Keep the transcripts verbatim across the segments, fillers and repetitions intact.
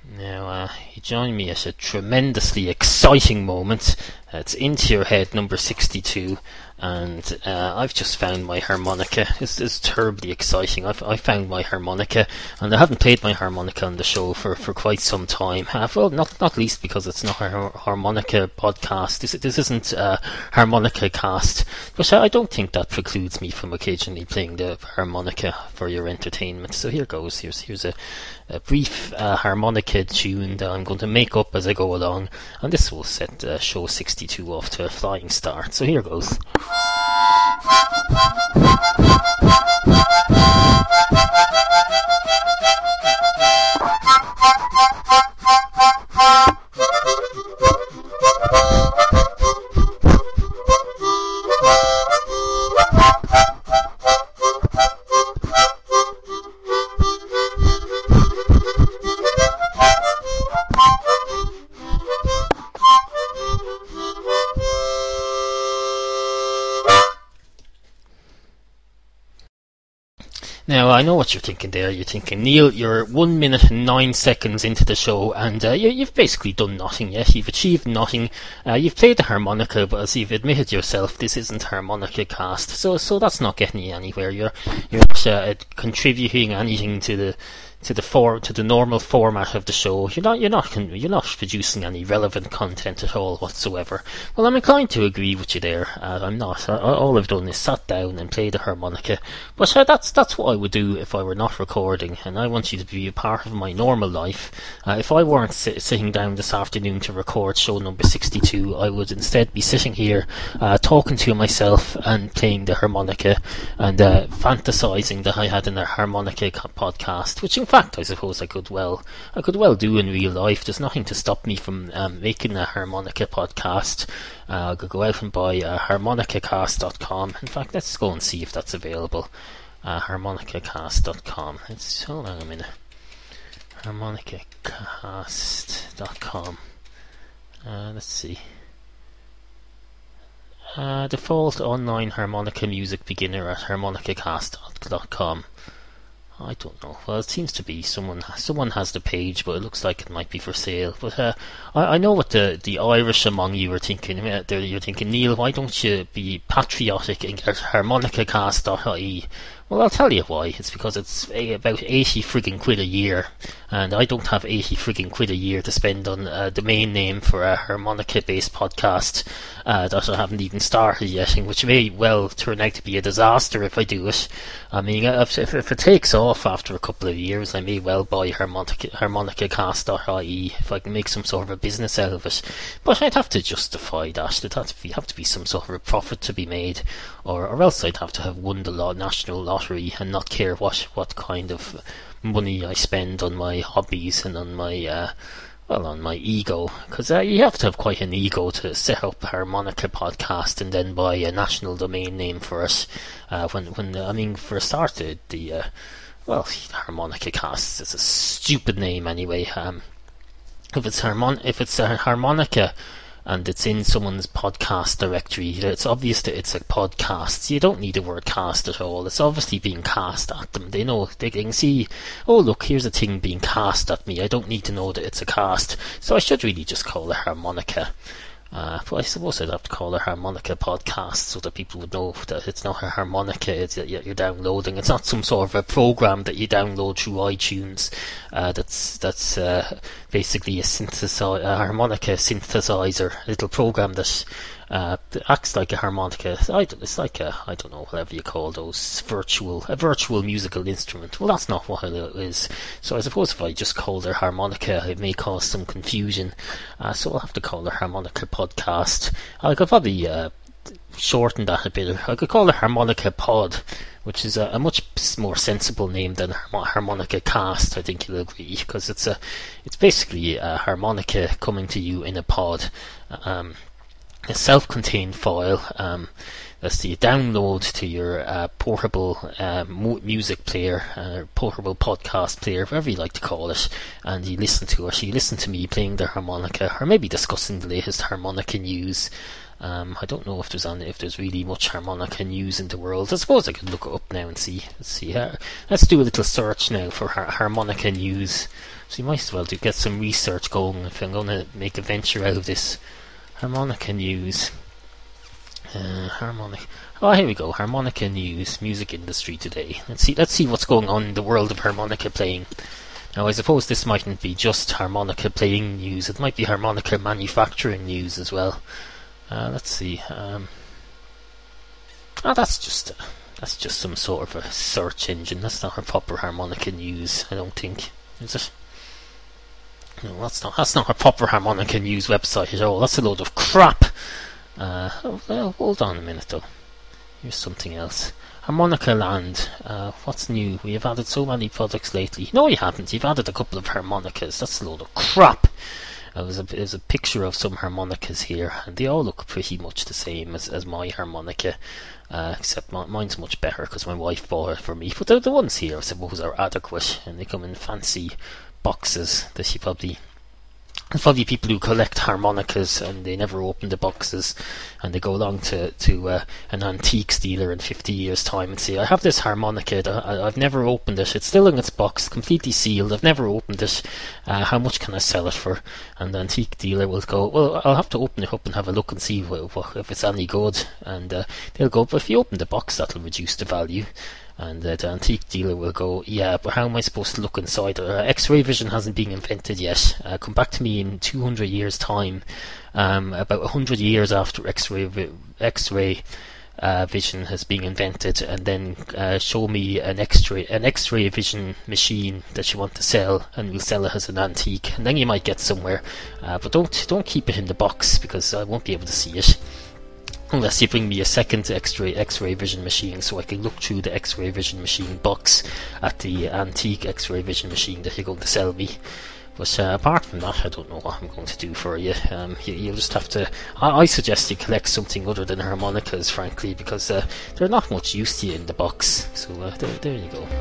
Now, uh, you join me at a tremendously exciting moment. Uh, it's Into Your Head number sixty-two, and uh, I've just found my harmonica. It's, it's terribly exciting. I've I found my harmonica, and I haven't played my harmonica on the show for, for quite some time. Uh, well, not not least because it's not a harmonica podcast. This this isn't a harmonica cast, but I don't think that precludes me from occasionally playing the harmonica for your entertainment. So here goes. Here's here's a, a brief uh, harmonica tune that I'm going to make up as I go along, and this will set uh, show sixty-two off to a flying start. So here goes. Now, I know what you're thinking there. You're thinking, Neil, you're one minute and nine seconds into the show, and uh, you, you've basically done nothing yet. You've achieved nothing. Uh, you've played the harmonica, but as you've admitted yourself, this isn't harmonica cast. So, so that's not getting you anywhere. You're, you're not uh, contributing anything to the to the for to the normal format of the show. You're not you're not you're not producing any relevant content at all whatsoever. Well, I'm inclined to agree with you there. Uh, I'm not. Uh, all I've done is sat down and played the harmonica. But uh, that's that's what I would do if I were not recording, and I want you to be a part of my normal life. Uh, if I weren't sit- sitting down this afternoon to record show number sixty-two, I would instead be sitting here uh, talking to myself and playing the harmonica and uh, fantasizing that I had in a harmonica podcast, which in fact I suppose I could well I could well do in real life. There's nothing to stop me from um, making a harmonica podcast. Uh, I could go out and buy uh, harmonica cast dot com. In fact, let's go and see if that's available. Uh, harmonica cast dot com. Let's hold on a minute. harmonica cast dot com. Uh, let's see. Uh, default online harmonica music beginner at harmonica cast dot com. I don't know. Well, it seems to be someone someone has the page, but it looks like it might be for sale. But uh, I, I know what the, the Irish among you are thinking. Uh, you're thinking, Neil, why don't you be patriotic and get harmonica cast dot I E? Well, I'll tell you why. It's because it's a, about eighty friggin' quid a year, and I don't have eighty friggin' quid a year to spend on a domain name for a harmonica-based podcast uh, that I haven't even started yet, which may well turn out to be a disaster if I do it. I mean, if, if, if it takes off after a couple of years, I may well buy harmonica, harmonica cast dot I E if I can make some sort of a business out of it. But I'd have to justify that. There'd have to be, have to be some sort of a profit to be made, or, or else I'd have to have won the law, national lottery and not care what, what kind of money I spend on my hobbies and on my uh, well on my ego, because uh, you have to have quite an ego to set up a harmonica podcast and then buy a national domain name for it. Uh, when when I mean, for a start, the, the uh, well harmonica cast is a stupid name anyway. Um, if it's harmon if it's a harmonica and it's in someone's podcast directory, it's obvious that it's a podcast. So you don't need the word cast at all. It's obviously being cast at them. They know, they can see, oh look, here's a thing being cast at me. I don't need to know that it's a cast. So I should really just call it harmonica. Uh, but I suppose I'd have to call it harmonica podcast so that people would know that it's not a harmonica it's, you're downloading. It's not some sort of a program that you download through iTunes. Uh, that's that's uh, basically a, synthesi- a harmonica synthesizer, a little program that uh, acts like a harmonica. It's like a, I don't know, whatever you call those, virtual, a virtual musical instrument. Well, that's not what it is. So I suppose if I just called it harmonica, it may cause some confusion. Uh, so I'll have to call it harmonica podcast. I could probably uh, shorten that a bit. I could call it harmonica pod, which is a, a much more sensible name than harmonica cast. I think you'll agree, because it's a, it's basically a harmonica coming to you in a pod. Um, a self-contained file. Um, let's see, download to your uh, portable uh, music player, uh, portable podcast player, whatever you like to call it, and you listen to it. You listen to me playing the harmonica, or maybe discussing the latest harmonica news. Um, I don't know if there's any, if there's really much harmonica news in the world. I suppose I could look it up now and see. Let's see. Uh, let's do a little search now for har- harmonica news. So you might as well do get some research going if I'm going to make a venture out of this. Harmonica news. Uh, harmonic. Oh, here we go. Harmonica news, music industry today. Let's see. Let's see what's going on in the world of harmonica playing. Now, I suppose this mightn't be just harmonica playing news. It might be harmonica manufacturing news as well. Uh, let's see. Um, oh, that's just uh, that's just some sort of a search engine. That's not a proper harmonica news. I don't think, is it? No, that's not. That's not a proper harmonica news website at all. That's a load of crap. Uh, oh, well, hold on a minute though. Here's something else. Harmonica Land. Uh, what's new? We have added so many products lately. No, you haven't. You've added a couple of harmonicas. That's a load of crap. Uh, there's, a, there's a picture of some harmonicas here, and they all look pretty much the same as, as my harmonica, uh, except my, mine's much better because my wife bought it for me. But the, the ones here, I suppose, are adequate, and they come in fancy boxes that you probably... There's probably people who collect harmonicas and they never open the boxes, and they go along to, to uh, an antiques dealer in fifty years time and say, I have this harmonica, I, I've never opened it, it's still in its box, completely sealed, I've never opened it, uh, how much can I sell it for? And the antique dealer will go, well, I'll have to open it up and have a look and see what, what, if it's any good. And uh, they'll go, but if you open the box, that'll reduce the value. And uh, the antique dealer will go, yeah, but how am I supposed to look inside? Uh, X-ray vision hasn't been invented yet. Uh, come back to me in two hundred years' time, um, about one hundred years after X-ray vi- X-ray uh, vision has been invented, and then uh, show me an X-ray an X-ray vision machine that you want to sell, and we'll sell it as an antique, and then you might get somewhere. Uh, but don't don't keep it in the box because I won't be able to see it. Unless you bring me a second X-ray X-ray vision machine, so I can look through the X-ray vision machine box at the antique X-ray vision machine that you're going to sell me. But uh, apart from that, I don't know what I'm going to do for you. Um, you you'll just have to. I, I suggest you collect something other than harmonicas, frankly, because uh, they're not much use to you in the box. So uh, there, there you go.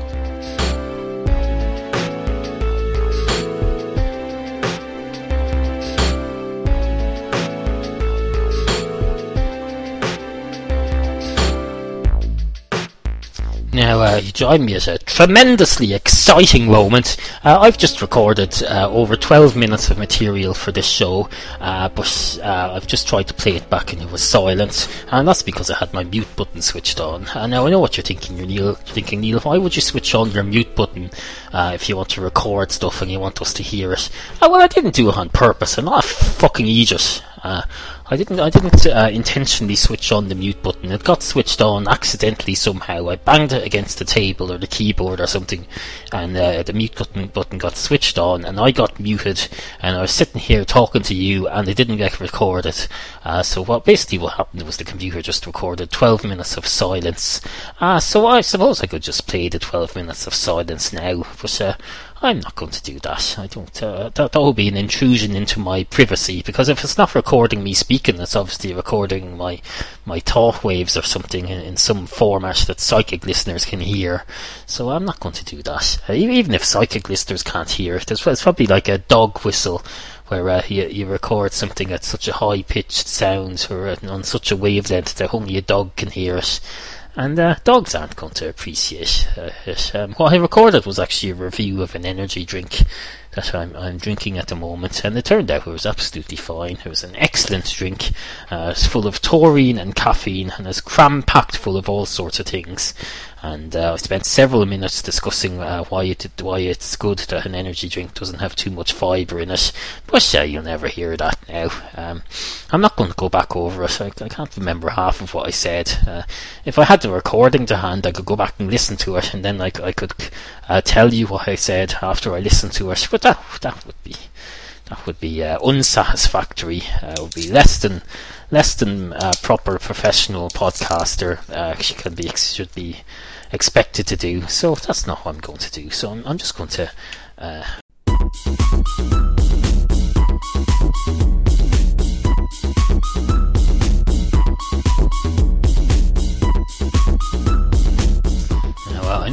Now, uh, you join me at a tremendously exciting moment. Uh, I've just recorded uh, over twelve minutes of material for this show, uh, but uh, I've just tried to play it back and it was silent, and that's because I had my mute button switched on. And now I know what you're thinking, you're Neil. You're thinking, Neil, why would you switch on your mute button uh, if you want to record stuff and you want us to hear it? Uh, well, I didn't do it on purpose. I'm not a fucking idiot. Uh, I didn't I didn't uh, intentionally switch on the mute button. It got switched on accidentally somehow. I banged it against the table or the keyboard or something, and uh, the mute button, button got switched on, and I got muted, and I was sitting here talking to you, and it didn't get recorded. Uh, so what basically what happened was the computer just recorded twelve minutes of silence. Uh, so I suppose I could just play the twelve minutes of silence now, but uh, I'm not going to do that. I don't. Uh, that that would be an intrusion into my privacy, because if it's not recording me speaking, it's obviously recording my my thought waves or something in, in some format that psychic listeners can hear. So I'm not going to do that. Uh, even if psychic listeners can't hear it, it's, it's probably like a dog whistle, where uh, you, you record something at such a high pitched sound or uh, on such a wavelength that only a dog can hear it. And uh, dogs aren't going to appreciate uh, it. Um, what I recorded was actually a review of an energy drink that I'm, I'm drinking at the moment, and it turned out it was absolutely fine. It was an excellent drink. Uh, it's full of taurine and caffeine, and it's cram-packed full of all sorts of things. And uh, I spent several minutes discussing uh, why it why it's good that an energy drink doesn't have too much fibre in it. But uh, you'll never hear that now. Um, I'm not going to go back over it. I, I can't remember half of what I said. Uh, if I had the recording to hand, I could go back and listen to it, and then I, I could uh, tell you what I said after I listened to it. But that that would be that would be uh, unsatisfactory. Uh, it would be less than less than uh, proper professional podcaster uh, can be should be expected to do. So that's not what I'm going to do. So I'm, I'm just going to. Uh,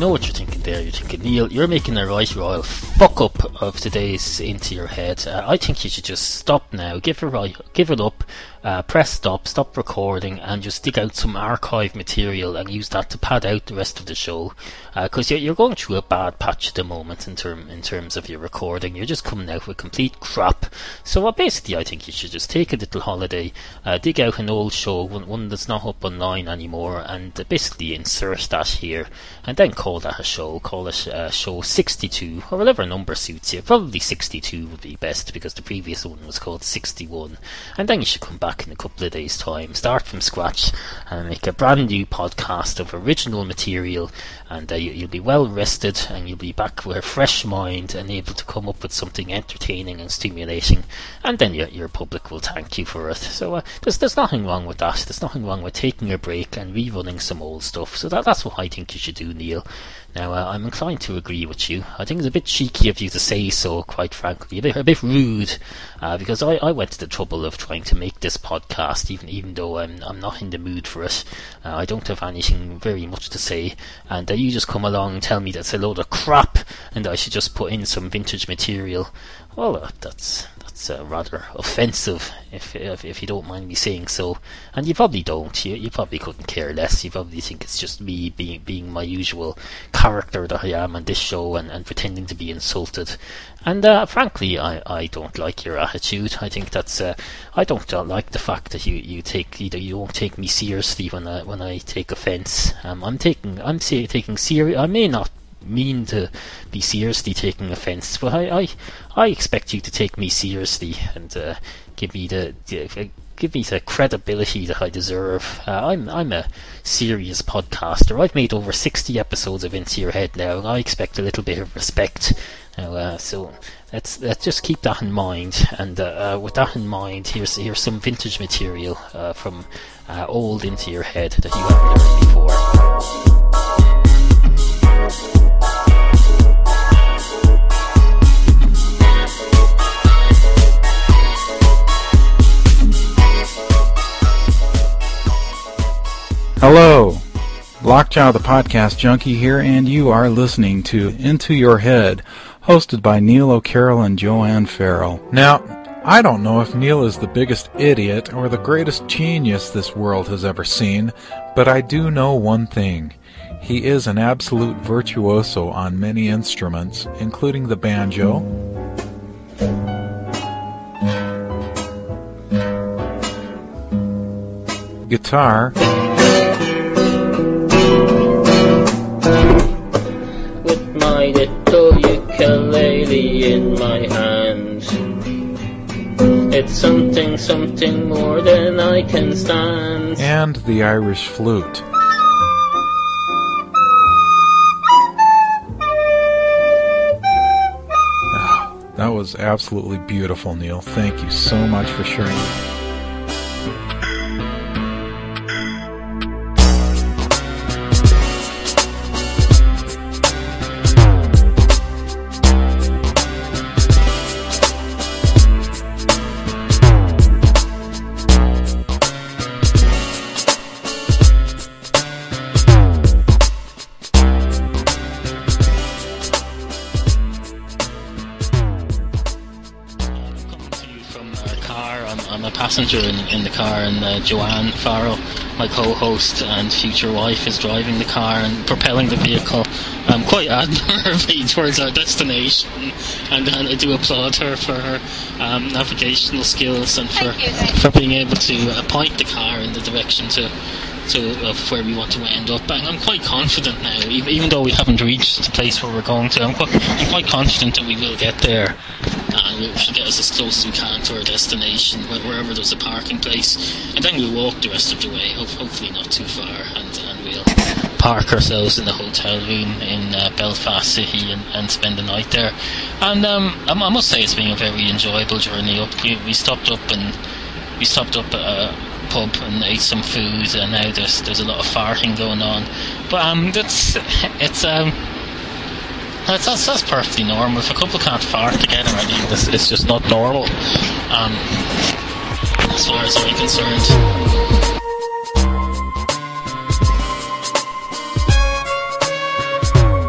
know what you're thinking there. You're thinking, Neil, you're making a right royal fuck up of today's Into Your Head. Uh, I think you should just stop now, give it right, give it up, uh, press stop, stop recording, and just dig out some archive material and use that to pad out the rest of the show. Because uh, you're, you're going through a bad patch at the moment in term in terms of your recording. You're just coming out with complete crap. So uh, basically, I think you should just take a little holiday, uh, dig out an old show, one, one that's not up online anymore, and uh, basically insert that here, and then call that a show. Call it uh, show sixty-two, or whatever number suits you. Probably sixty-two would be best, because the previous one was called sixty-one. And then you should come back in a couple of days' time, start from scratch, and make a brand new podcast of original material, and uh, you, you'll be well rested, and you'll be back with a fresh mind and able to come up with something entertaining and stimulating, and then your, your public will thank you for it. So uh, there's, there's nothing wrong with that. There's nothing wrong with taking a break and rerunning some old stuff. So that, that's what I think you should do, Neil. Now, uh, I'm inclined to agree with you. I think it's a bit cheeky of you to say so, quite frankly. A bit, a bit rude, uh, because I, I went to the trouble of trying to make this podcast, even even though I'm I'm not in the mood for it. Uh, I don't have anything very much to say, and uh, you just come along and tell me that's a load of crap, and I should just put in some vintage material. Well, uh, that's... It's uh, rather offensive, if, if if you don't mind me saying so. And you probably don't. You you probably couldn't care less. You probably think it's just me being being my usual character that I am on this show, and, and pretending to be insulted. And uh, frankly, I, I don't like your attitude. I think that's uh, I don't uh, like the fact that you, you take either you won't take me seriously when I when I take offence. Um, I'm taking I'm say, taking serious. I may not mean to be seriously taking offence, but I, I, I expect you to take me seriously and uh, give me the, the give me the credibility that I deserve. Uh, I'm I'm a serious podcaster. I've made over sixty episodes of Into Your Head now, and I expect a little bit of respect. Now, uh, so let's let's just keep that in mind. And uh, uh, with that in mind, here's here's some vintage material uh, from uh, old Into Your Head that you haven't heard before. Hello, Lockjaw the Podcast Junkie here, and you are listening to Into Your Head, hosted by Neil O'Carroll and Joanne Farrell. Now, I don't know if Neil is the biggest idiot or the greatest genius this world has ever seen, but I do know one thing. He is an absolute virtuoso on many instruments, including the banjo, guitar, with my little ukulele in my hand. It's something, something more than I can stand. And the Irish flute. Oh, that was absolutely beautiful, Neil. Thank you so much for sharing that. Passenger in, in the car, and uh, Joanne Farrell, my co-host and future wife, is driving the car and propelling the vehicle um, quite admirably towards our destination, and, and I do applaud her for her um, navigational skills and for, for being able to uh, point the car in the direction to to of where we want to end up. And I'm quite confident now, even, even though we haven't reached the place where we're going to, I'm quite, I'm quite confident that we will get there. And we should get us as close as we can to our destination, wherever there's a parking place, and then we'll walk the rest of the way, hopefully not too far, and, and we'll park ourselves in the hotel room in uh, Belfast City and, and spend the night there. And um, I, I must say it's been a very enjoyable journey up. We, we stopped up and we stopped up at a pub and ate some food, and now there's there's a lot of farting going on. But um, that's it's um. That's, that's, that's perfectly normal. If a couple can't fart together, I mean, it's, it's just not normal, um, as far as I'm concerned.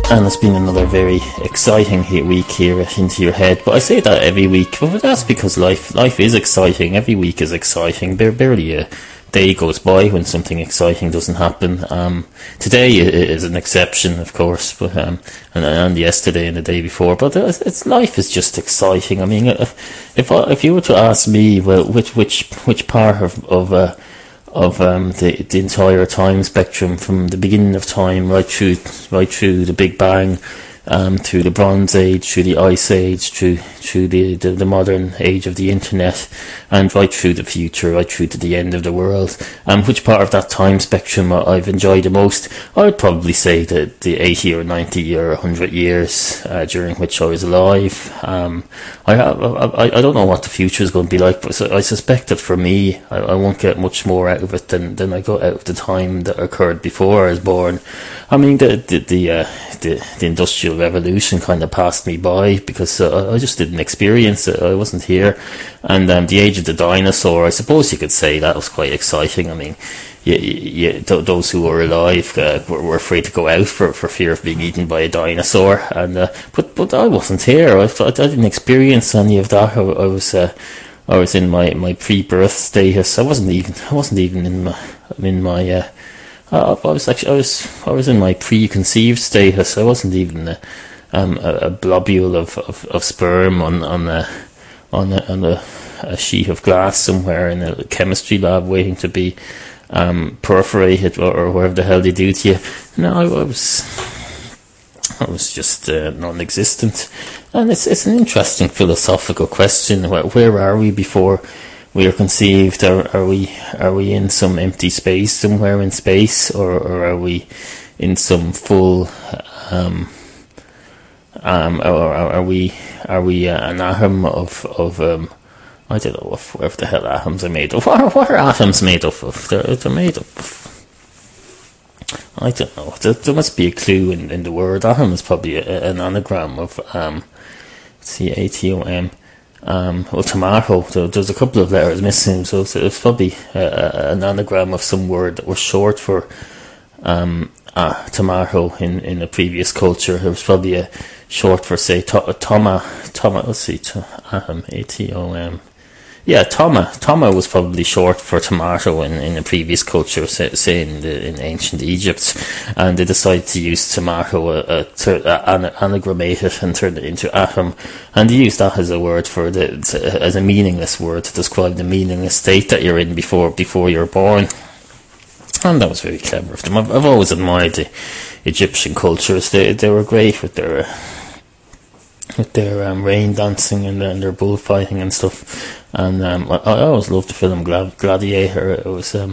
And it's been another very exciting he- week here at Into Your Head. But I say that every week, but that's because life life is exciting. Every week is exciting. Bar- barely a day goes by when something exciting doesn't happen. Um, today is an exception, of course, but um, and, and yesterday and the day before. But it's, it's life is just exciting. I mean, if I, if you were to ask me, well, which which which part of of uh, of um, the the entire time spectrum, from the beginning of time right through right through the Big Bang, um, through the Bronze Age, through the Ice Age, through through the, the, the modern age of the internet, and right through the future, right through to the end of the world. Um, which part of that time spectrum I've enjoyed the most? I would probably say that the eighty or ninety or one hundred years uh, during which I was alive. Um, I, I I don't know what the future is going to be like, but I suspect that for me, I, I won't get much more out of it than, than I got out of the time that occurred before I was born. I mean, the the the, uh, the, the Industrial Revolution kind of passed me by because uh, I just didn't experience it. I wasn't here. And um, the age of the dinosaur, I suppose you could say that was quite exciting. I mean, you, you, th- those who were alive uh, were, were afraid to go out for, for fear of being eaten by a dinosaur. And uh, but but I wasn't here. I, I didn't experience any of that. I, I was uh, I was in my, my pre-birth status. I wasn't even I wasn't even in my in my. Uh, I was actually I was I was in my preconceived status. I wasn't even a, um, a, a globule of, of, of sperm on on a on a, on a, a sheet of glass somewhere in a chemistry lab waiting to be um, perforated or, or whatever the hell they do to you. No, I, I was I was just uh, non-existent, and it's it's an interesting philosophical question. Where, where are we before we are conceived? Are, are we are we in some empty space somewhere in space, or, or are we in some full um, um, or are we are we uh, an atom of of um, I don't know what whatever the hell atoms are made of. What, what are atoms made of? of? They're, they're made of. I don't know. There, there must be a clue in, in the word. Atom is probably a, an anagram of um, C A T O M. Um, well, tomato. There, there's a couple of letters missing, so, so it's probably a, a, an anagram of some word that was short for um, uh, tomato in, in a previous culture. It was probably a short for, say, to, toma. Toma. Let's see, to, um, A T O M. Yeah, toma. Toma was probably short for tomato in, in a previous culture, say, say in the, in ancient Egypt, and they decided to use tomato, uh, uh, to uh, anagrammate it and turn it into atom, and they used that as a word for the to, as a meaningless word to describe the meaningless state that you're in before before you're born. And that was very clever of them. I've, I've always admired the Egyptian cultures. They they were great with their. Uh, with their um, rain dancing and, and their bullfighting and stuff, and um, I, I always loved the film Glad- Gladiator. It was um,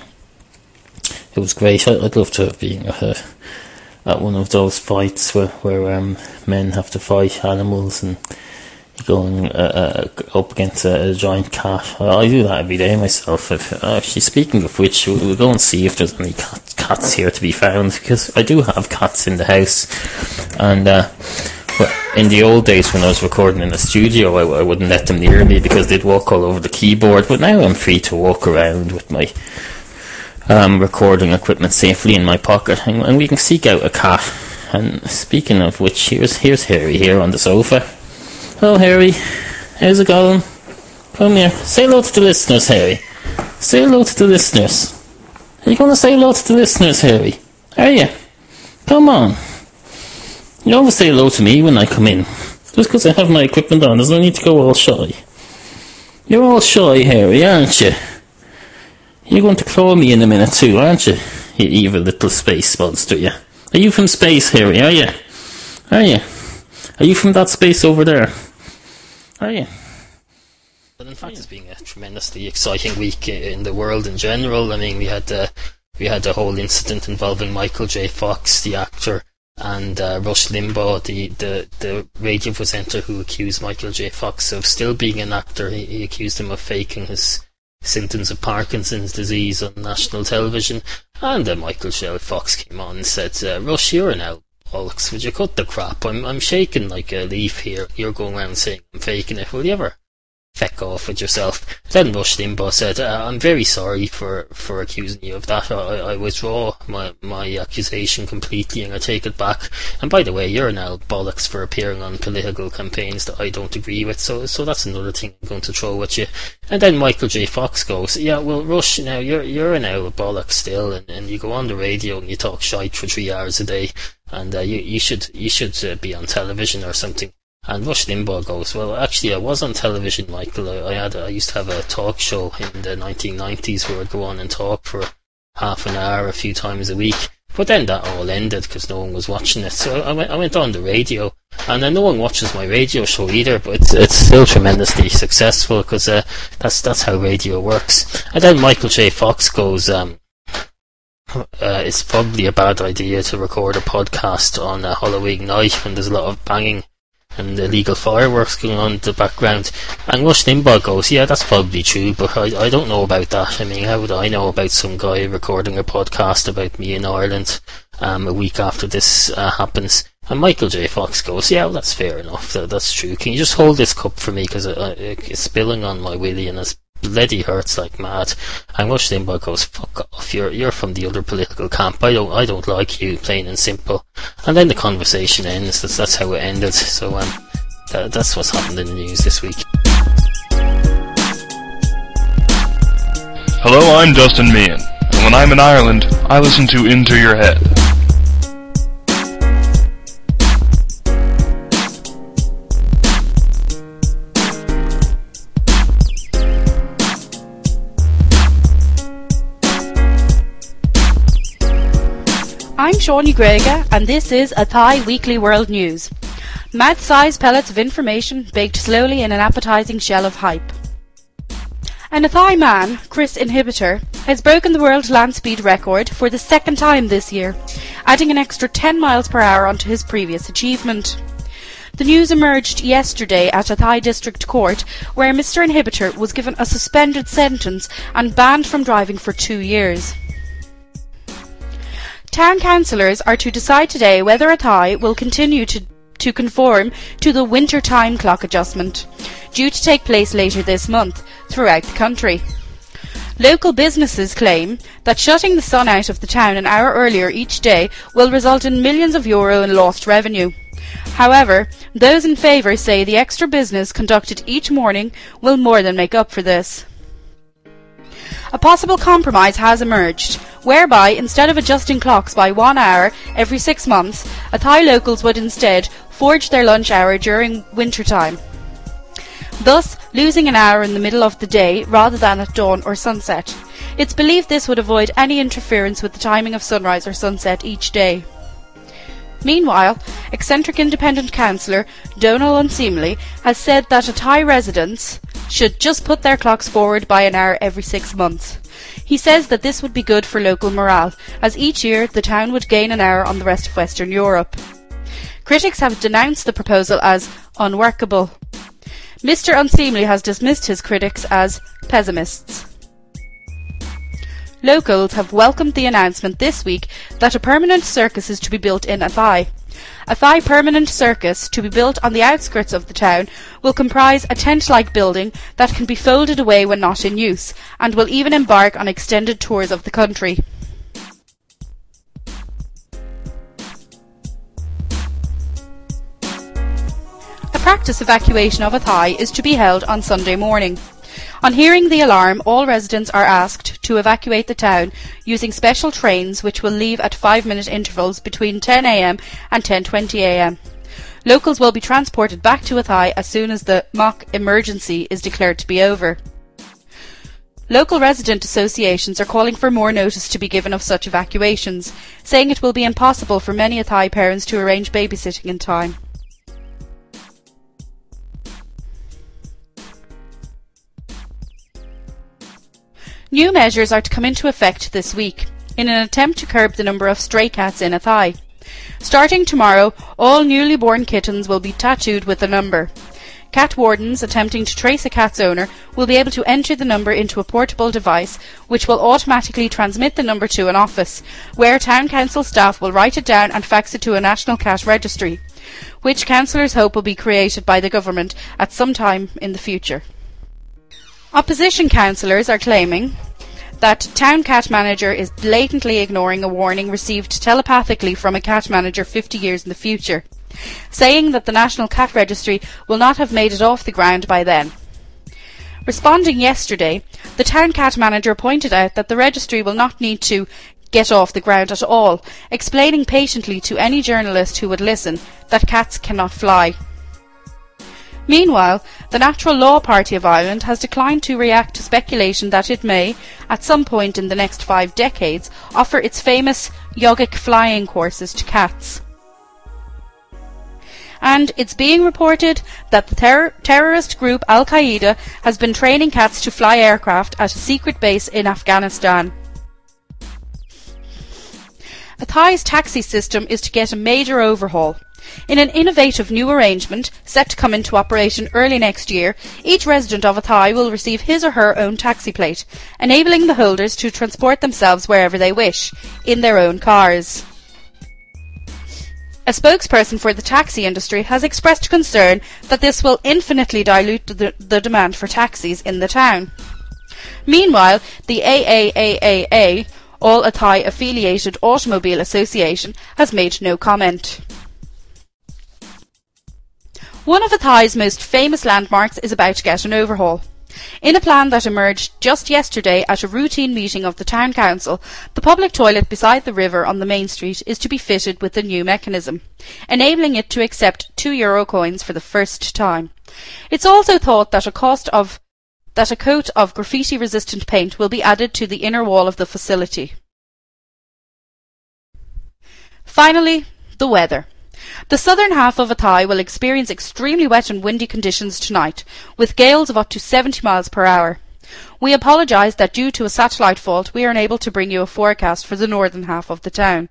it was great. I, I'd love to have been at, a, at one of those fights where where um, men have to fight animals and going uh, uh, up against a, a giant cat. I, I do that every day myself. If, actually, speaking of which, we'll, we'll go and see if there's any cat, cats here to be found, because I do have cats in the house, and. Uh, Well, in the old days when I was recording in the studio, I, I wouldn't let them near me because they'd walk all over the keyboard, but now I'm free to walk around with my um, recording equipment safely in my pocket, and, and we can seek out a cat. And speaking of which, here's here's Harry here on the sofa. Hello, Harry. How's it going? Come here. Say hello to the listeners, Harry. Say hello to the listeners. Are you going to say hello to the listeners, Harry? Are you? Come on. You always say hello to me when I come in. Just because I have my equipment on, there's no need to go all shy. You're all shy, Harry, aren't you? You're going to claw me in a minute too, aren't you? You evil little space monster, you. Are you from space, Harry, are you? Are you? Are you from that space over there? Are you? But in fact, it's been a tremendously exciting week in the world in general. I mean, we had the, we had the whole incident involving Michael J. Fox, the actor, and uh, Rush Limbaugh, the, the, the radio presenter who accused Michael J. Fox of still being an actor. He, he accused him of faking his symptoms of Parkinson's disease on national television. And uh, Michael J. Fox came on and said, uh, Rush, you're an alcoholic. Would you cut the crap? I'm I'm shaking like a leaf here. You're going around saying I'm faking it. Will you ever feck off with yourself. Then Rush Limbaugh said, uh, I'm very sorry for, for accusing you of that. I, I withdraw my, my accusation completely and I take it back. And by the way, you're now bollocks for appearing on political campaigns that I don't agree with, so so that's another thing I'm going to throw at you. And then Michael J. Fox goes, yeah, well, Rush, now you're you're now a bollocks still, and, and you go on the radio and you talk shite for three hours a day, and uh, you, you should, you should uh, be on television or something. And Rush Limbaugh goes, well, actually, I was on television, Michael. I, I had, a, I used to have a talk show in the nineteen nineties where I'd go on and talk for half an hour a few times a week. But then that all ended because no one was watching it. So I went, I went on the radio, and then no one watches my radio show either. But it's, it's still tremendously successful because uh, that's that's how radio works. And then Michael J. Fox goes, um, uh, it's probably a bad idea to record a podcast on a Halloween night when there's a lot of banging and illegal fireworks going on in the background. And Rush Limbaugh goes, yeah, that's probably true, but I, I don't know about that. I mean, how would I know about some guy recording a podcast about me in Ireland um, a week after this uh, happens? And Michael J. Fox goes, yeah, well, that's fair enough, that, that's true. Can you just hold this cup for me, because it, it, it's spilling on my willy and it's bloody hurts like mad. And Rush Limbaugh goes, fuck off, you're you're from the other political camp, I don't I don't like you, plain and simple. And then the conversation ends. That's, that's how it ended. So um, that, that's what's happened in the news this week. Hello, I'm Dustin Meehan, and when I'm in Ireland, I listen to Into Your Head. I'm Shawnee Grega, and this is Athy Weekly World News. Mad-sized pellets of information baked slowly in an appetising shell of hype. An Athy man, Chris Inhibitor, has broken the world land speed record for the second time this year, adding an extra ten miles per hour onto his previous achievement. The news emerged yesterday at Athy District Court, where Mister Inhibitor was given a suspended sentence and banned from driving for two years. Town councillors are to decide today whether Athy will continue to, to conform to the winter time clock adjustment, due to take place later this month throughout the country. Local businesses claim that shutting the sun out of the town an hour earlier each day will result in millions of euro in lost revenue. However, those in favour say the extra business conducted each morning will more than make up for this. A possible compromise has emerged, whereby instead of adjusting clocks by one hour every six months, Athy locals would instead forge their lunch hour during winter time, thus losing an hour in the middle of the day rather than at dawn or sunset. It's believed this would avoid any interference with the timing of sunrise or sunset each day. Meanwhile, eccentric independent councillor Donal Unseemly has said that Athy residents should just put their clocks forward by an hour every six months. He says that this would be good for local morale, as each year the town would gain an hour on the rest of Western Europe. Critics have denounced the proposal as unworkable. Mister Unseemly has dismissed his critics as pessimists. Locals have welcomed the announcement this week that a permanent circus is to be built in Athy. Athy permanent circus, to be built on the outskirts of the town, will comprise a tent-like building that can be folded away when not in use, and will even embark on extended tours of the country. A practice evacuation of Athy is to be held on Sunday morning. On hearing the alarm, all residents are asked to evacuate the town using special trains which will leave at five-minute intervals between ten a m and ten twenty a m. Locals will be transported back to Athy as soon as the mock emergency is declared to be over. Local resident associations are calling for more notice to be given of such evacuations, saying it will be impossible for many Athy parents to arrange babysitting in time. New measures are to come into effect this week, in an attempt to curb the number of stray cats in Athy. Starting tomorrow, all newly born kittens will be tattooed with a number. Cat wardens attempting to trace a cat's owner will be able to enter the number into a portable device, which will automatically transmit the number to an office, where town council staff will write it down and fax it to a national cat registry, which councillors hope will be created by the government at some time in the future. Opposition councillors are claiming that town cat manager is blatantly ignoring a warning received telepathically from a cat manager fifty years in the future, saying that the National Cat Registry will not have made it off the ground by then. Responding yesterday, the town cat manager pointed out that the registry will not need to get off the ground at all, explaining patiently to any journalist who would listen that cats cannot fly. Meanwhile, the Natural Law Party of Ireland has declined to react to speculation that it may, at some point in the next five decades, offer its famous yogic flying courses to cats. And it's being reported that the ter- terrorist group Al-Qaeda has been training cats to fly aircraft at a secret base in Afghanistan. Athy's taxi system is to get a major overhaul. In an innovative new arrangement, set to come into operation early next year, each resident of Athy will receive his or her own taxi plate, enabling the holders to transport themselves wherever they wish, in their own cars. A spokesperson for the taxi industry has expressed concern that this will infinitely dilute the, the demand for taxis in the town. Meanwhile, the A A A A A, All Athy Affiliated Automobile Association, has made no comment. One of Athy's most famous landmarks is about to get an overhaul. In a plan that emerged just yesterday at a routine meeting of the town council, the public toilet beside the river on the main street is to be fitted with a new mechanism, enabling it to accept two euro coins for the first time. It's also thought that a cost of that a coat of graffiti-resistant paint will be added to the inner wall of the facility. Finally, the weather. The southern half of Athy will experience extremely wet and windy conditions tonight, with gales of up to seventy miles per hour. We apologise that due to a satellite fault we are unable to bring you a forecast for the northern half of the town.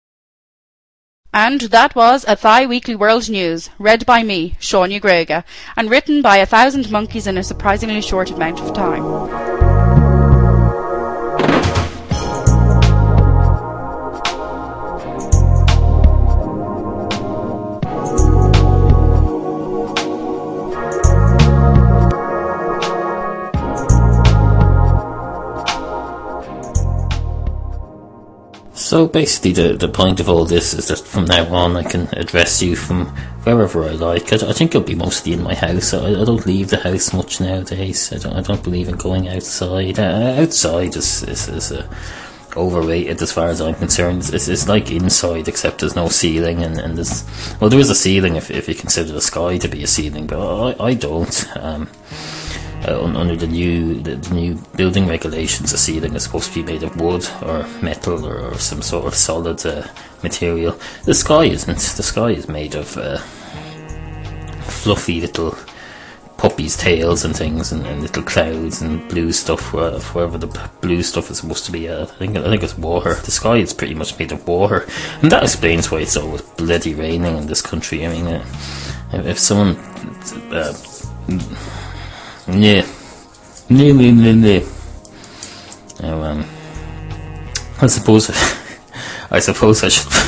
And that was Athy Weekly World News, read by me, Sonia Grega, and written by a thousand monkeys in a surprisingly short amount of time. So basically the, the point of all this is that from now on I can address you from wherever I like. I, I think I'll be mostly in my house. I, I don't leave the house much nowadays. I don't, I don't believe in going outside. Uh, outside is, is, is uh, overrated as far as I'm concerned. It's, it's like inside, except there's no ceiling, and, and there's, well, there is a ceiling if, if you consider the sky to be a ceiling, but I, I don't. Um, Uh, under the new the, the new building regulations, the ceiling is supposed to be made of wood or metal or, or some sort of solid uh, material. The sky isn't. The sky is made of uh, fluffy little puppies' tails and things, and, and little clouds and blue stuff. Uh, wherever the blue stuff is supposed to be, uh, I think I think it's water. The sky is pretty much made of water, and that explains why it's always bloody raining in this country. I mean, uh, if, if someone. Uh, Yeah. No, no, no, no. Oh, um, I suppose, I suppose I should,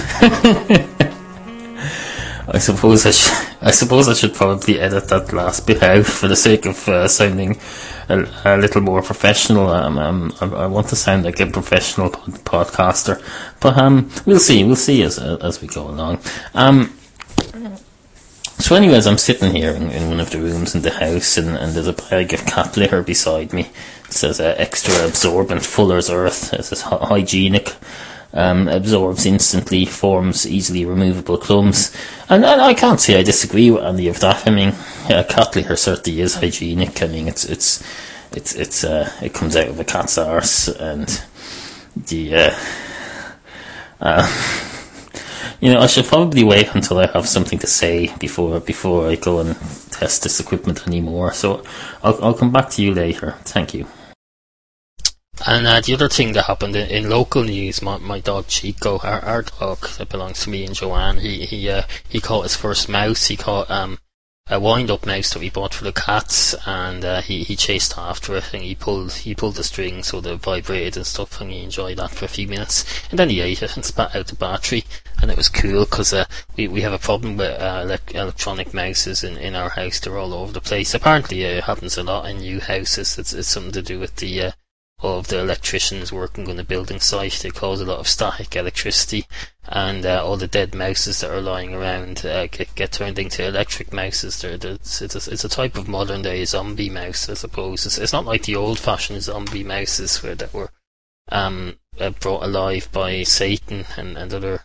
I suppose I should, I suppose I should probably edit that last bit out for the sake of uh, sounding a, a little more professional. Um, um, I, I want to sound like a professional pod- podcaster, but um, we'll see, we'll see as as we go along. Um. So anyways, I'm sitting here in, in one of the rooms in the house, and, and there's a bag of cat litter beside me. It says uh, extra absorbent Fuller's Earth. It says hy- hygienic, um, absorbs instantly, forms easily removable clumps. And, and I can't say I disagree with any of that. I mean, yeah, cat litter certainly is hygienic. I mean, it's it's it's it's uh, it comes out of a cat's arse, and the uh, uh you know, I should probably wait until I have something to say before before I go and test this equipment anymore. So I'll I'll come back to you later. Thank you. And uh, the other thing that happened in, in local news, my, my dog Chico, our, our dog that belongs to me and Joanne, he he uh, he caught his first mouse. He caught um a wind-up mouse that we bought for the cats, and uh, he he chased after it, and he pulled he pulled the string so that it vibrated and stuff, and he enjoyed that for a few minutes, and then he ate it and spat out the battery, and it was cool because uh, we we have a problem with uh, elec- electronic mouses in, in our house. They're all over the place. Apparently, uh, it happens a lot in new houses. It's it's something to do with the uh, of the electricians working on the building site. They cause a lot of static electricity, and uh, all the dead mouses that are lying around uh, get, get turned into electric mouses. They're, they're, it's, it's, a, it's a type of modern day zombie mouse, I suppose. It's, it's not like the old fashioned zombie mouses where that were um, uh, brought alive by Satan and, and other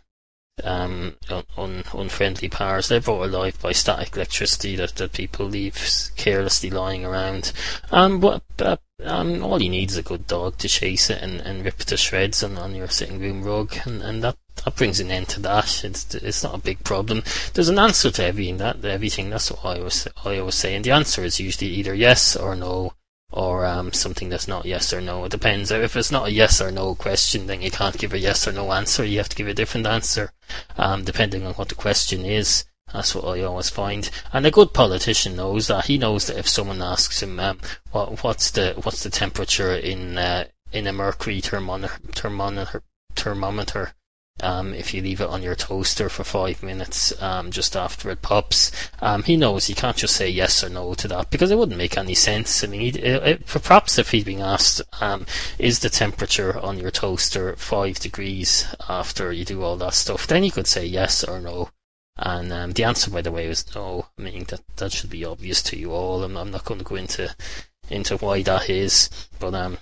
um, un, unfriendly powers. They're brought alive by static electricity that, that people leave carelessly lying around. Um, but uh, Um, all you need is a good dog to chase it and, and rip it to shreds on, on your sitting room rug, and, and that, that brings an end to that. It's it's not a big problem. There's an answer to everything. That everything. That's what I always I always say, and the answer is usually either yes or no, or um something that's not yes or no. It depends. If it's not a yes or no question, then you can't give a yes or no answer. You have to give a different answer, um, depending on what the question is. That's what I always find. And a good politician knows that. He knows that if someone asks him, um, what what's the what's the temperature in uh, in a mercury thermometer thermometer thermometer, um, if you leave it on your toaster for five minutes, um, just after it pops, um, he knows he can't just say yes or no to that, because it wouldn't make any sense. I mean, he'd, it, it, perhaps if he'd been asked, um, is the temperature on your toaster five degrees after you do all that stuff, then he could say yes or no. And um, the answer, by the way, was no. I mean, that that should be obvious to you all. I'm, I'm not going to go into into why that is, but um,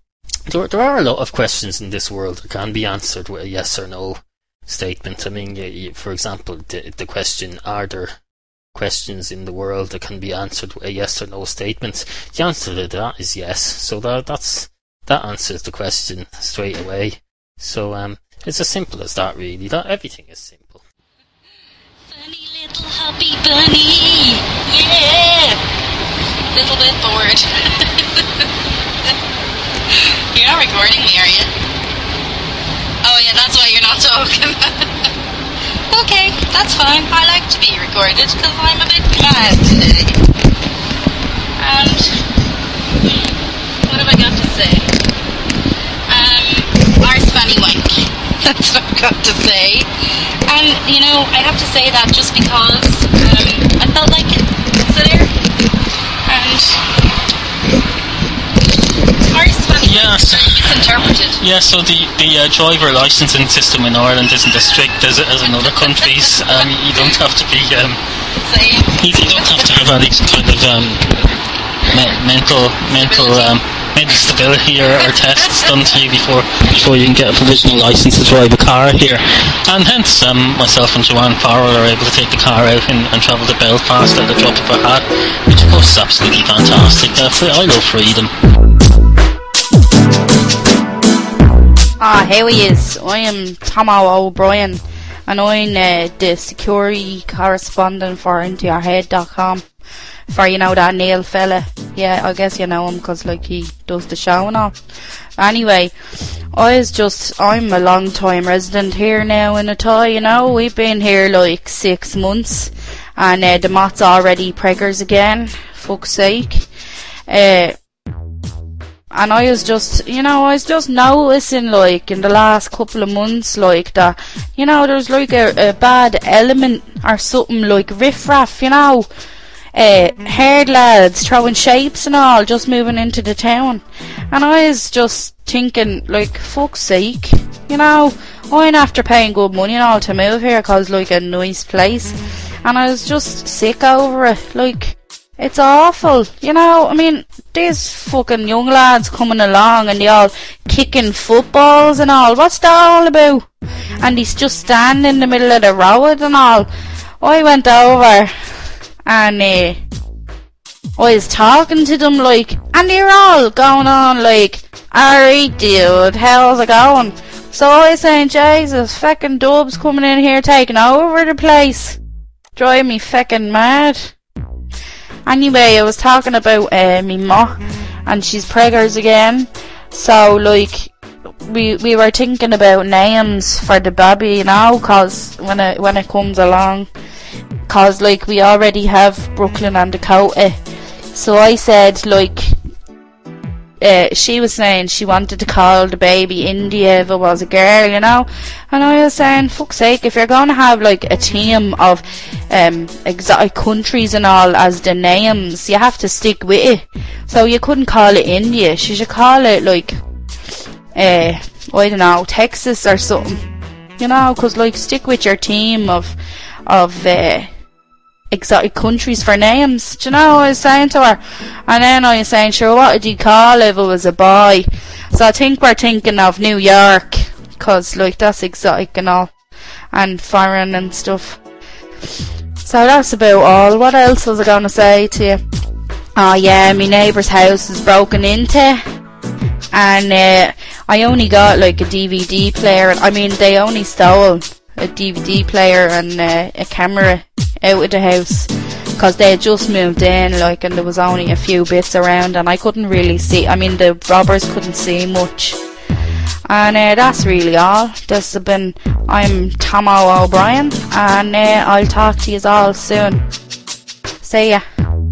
there there are a lot of questions in this world that can be answered with a yes or no statement. I mean, you, you, for example, the the question: are there questions in the world that can be answered with a yes or no statement? The answer to that is yes. So that that's that answers the question straight away. So um, it's as simple as that, really. That everything is simple. Little hubby bunny, yeah. Little bit bored. You're not recording me, are you? Oh yeah, that's why you're not talking. Okay, that's fine. I like to be recorded because I'm a bit mad today. And what have I got to say? Um, arse funny wank. That's what I've got to say. And, you know, I have to say that just because um, I felt like it. So there. And arse funny Yes. misinterpreted. Yeah, so the, the uh, driver licensing system in Ireland isn't as strict as, as in other countries. Um, you don't have to be... Um, Same. you, you don't have to have any kind of um, me- mental... mental um, mental stability or, or tests done to you before before you can get a provisional license to drive a car here, and hence um, myself and Joanne Farrell are able to take the car out and, and travel to Belfast at the drop of a hat, which of course is absolutely fantastic. Uh, free, I love freedom. Ah, here he is. I am Tomo O'Brien, and I'm uh, the security correspondent for into your head dot com. For, you know, that Neil fella. Yeah, I guess you know him because, like, he does the show and all. Anyway, I was just, I'm a long time resident here now in Athy, you know. We've been here like six months, and uh, the Mott's already preggers again. Fuck's sake. Uh, and I was just, you know, I was just noticing, like, in the last couple of months, like, that, you know, there's like a, a bad element or something, like riffraff, you know. Uh, haired lads throwing shapes and all, just moving into the town. And I was just thinking, like, fuck's sake, you know, I'm after paying good money and all to move here cause like a nice place, and I was just sick over it. Like, it's awful, you know. I mean, these fucking young lads coming along and they all kicking footballs and all. What's that all about? And he's just standing in the middle of the road and all. I went over and uh, I was talking to them, like, and they're all going on like, alright dude, how's it going? So I was saying, Jesus, feckin' dubs coming in here taking over the place. Drive me feckin' mad. Anyway, I was talking about uh, me ma, and she's preggers again. So, like, we we were thinking about names for the baby, you know, cause when it when it comes along. cause like we already have Brooklyn and Dakota. So I said, like, uh, she was saying she wanted to call the baby India if it was a girl, you know, and I was saying, fuck's sake, if you're going to have like a team of um, exotic countries and all as the names, you have to stick with it. So you couldn't call it India, she should call it like uh, I don't know, Texas or something, you know, cause like stick with your team of of uh, exotic countries for names. Do you know what I was saying to her? And then I was saying, sure, what would you call if it was a boy? So I think we're thinking of New York, cause like that's exotic and all, and foreign and stuff. So that's about all. What else was I gonna say to you? Oh yeah, my neighbour's house is broken into, and uh, I only got like a D V D player. I mean, they only stole a D V D player and uh, a camera out of the house, because they had just moved in, like, and there was only a few bits around, and I couldn't really see. I mean, the robbers couldn't see much. And uh, that's really all. This has been, I'm Tomo O'Brien, and uh, I'll talk to you all soon. See ya.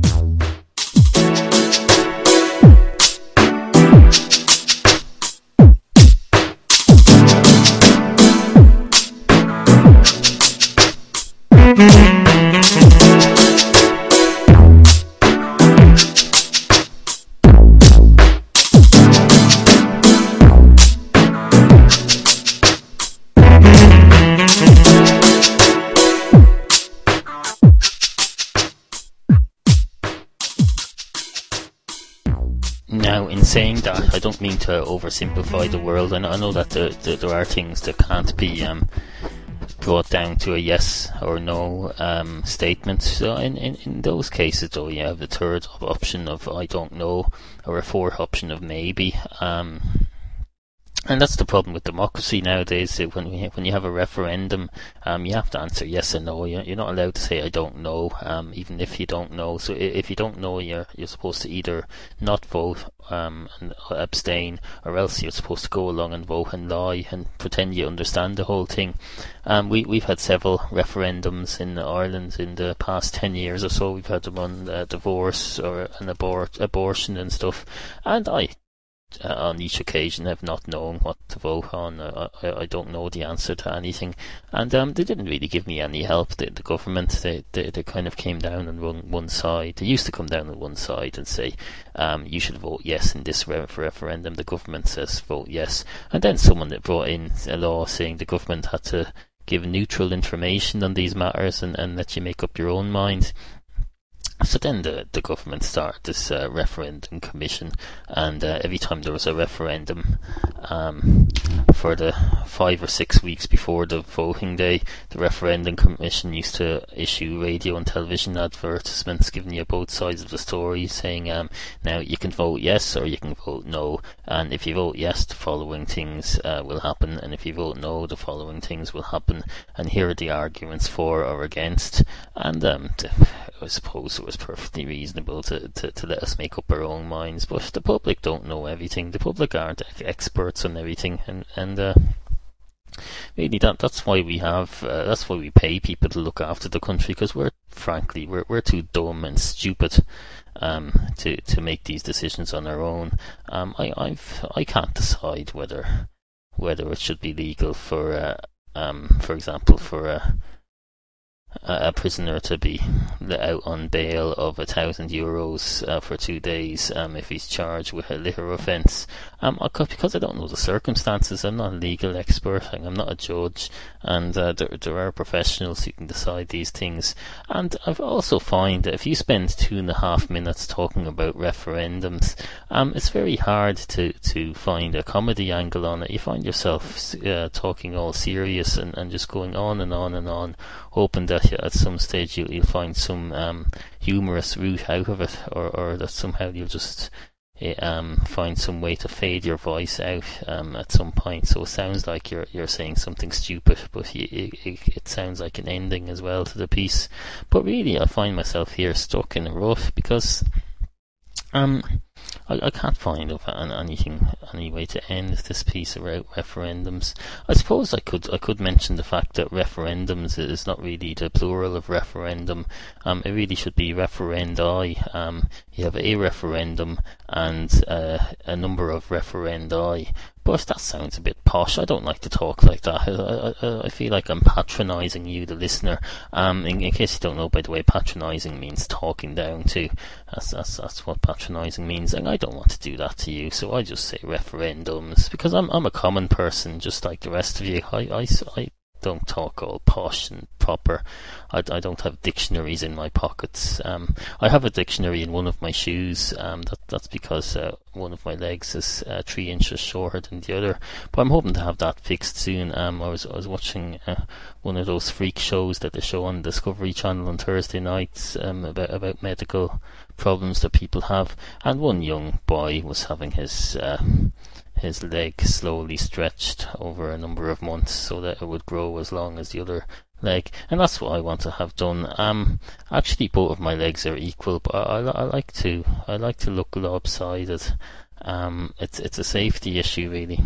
Now, in saying that, I don't mean to oversimplify the world. I know, I know that there, there, there are things that can't be um, brought down to a yes or no um, statement. So in, in, in those cases, though, you have a third option of I don't know, or a fourth option of maybe. Um, And that's the problem with democracy nowadays. When we, when you have a referendum, um, you have to answer yes or no. You're, you're not allowed to say I don't know, um, even if you don't know. So if you don't know, you're you're supposed to either not vote um, and abstain, or else you're supposed to go along and vote and lie and pretend you understand the whole thing. Um, we we've had several referendums in Ireland in the past ten years or so. We've had them on uh, divorce or an abort abortion and stuff, and I. Uh, on each occasion have not known what to vote on. uh, I, I don't know the answer to anything, and um, they didn't really give me any help. The, the government, they, they they kind of came down on one, one side. They used to come down on one side and say um, you should vote yes in this re- referendum. The government says vote yes, and then someone that brought in a law saying the government had to give neutral information on these matters and, and let you make up your own mind. So then the, the government started this uh, referendum commission, and uh, every time there was a referendum, um, for the five or six weeks before the voting day, the referendum commission used to issue radio and television advertisements giving you both sides of the story, saying um, now you can vote yes or you can vote no, and if you vote yes, the following things uh, will happen, and if you vote no, the following things will happen, and here are the arguments for or against. And um, the, I suppose it was perfectly reasonable to, to, to let us make up our own minds, but the public don't know everything. The public aren't experts on everything, and and uh, really that that's why we have uh, that's why we pay people to look after the country, because we're frankly we're we're too dumb and stupid um, to to make these decisions on our own. Um, I I've I can't decide whether whether it should be legal for uh, um for example for a. a prisoner to be let out on bail of a thousand euros uh, for two days um, if he's charged with a liquor offence. Um, because I don't know the circumstances, I'm not a legal expert, I'm not a judge, and uh, there, there are professionals who can decide these things. And I've also find that if you spend two and a half minutes talking about referendums, um, it's very hard to, to find a comedy angle on it. You find yourself uh, talking all serious and, and just going on and on and on, hoping that at some stage you'll, you'll find some um, humorous route out of it, or, or that somehow you'll just um, find some way to fade your voice out um, at some point. So it sounds like you're you're saying something stupid, but you, it, it sounds like an ending as well to the piece. But really, I find myself here stuck in a rut, because Um, I, I can't find of anything, any way to end this piece about referendums. I suppose I could I could mention the fact that referendums is not really the plural of referendum. Um, it really should be referendi. Um, you have a referendum and uh, a number of referendi. But that sounds a bit posh. I don't like to talk like that. I, I, I feel like I'm patronising you, the listener. Um, in, in case you don't know, by the way, patronising means talking down to. That's, that's that's what patronising means, and I don't want to do that to you. So I just say referendums because I'm I'm a common person, just like the rest of you. I I, I don't talk all posh and proper. I, I don't have dictionaries in my pockets. Um, I have a dictionary in one of my shoes. Um, that that's because uh, one of my legs is uh, three inches shorter than the other. But I'm hoping to have that fixed soon. Um, I was I was watching uh, one of those freak shows that they show on Discovery Channel on Thursday nights um, about about medical problems that people have, and one young boy was having his uh, his leg slowly stretched over a number of months so that it would grow as long as the other leg, and that's what I want to have done. Um, actually, both of my legs are equal, but I, I, I like to I like to look lopsided. Um, it's it's a safety issue, really.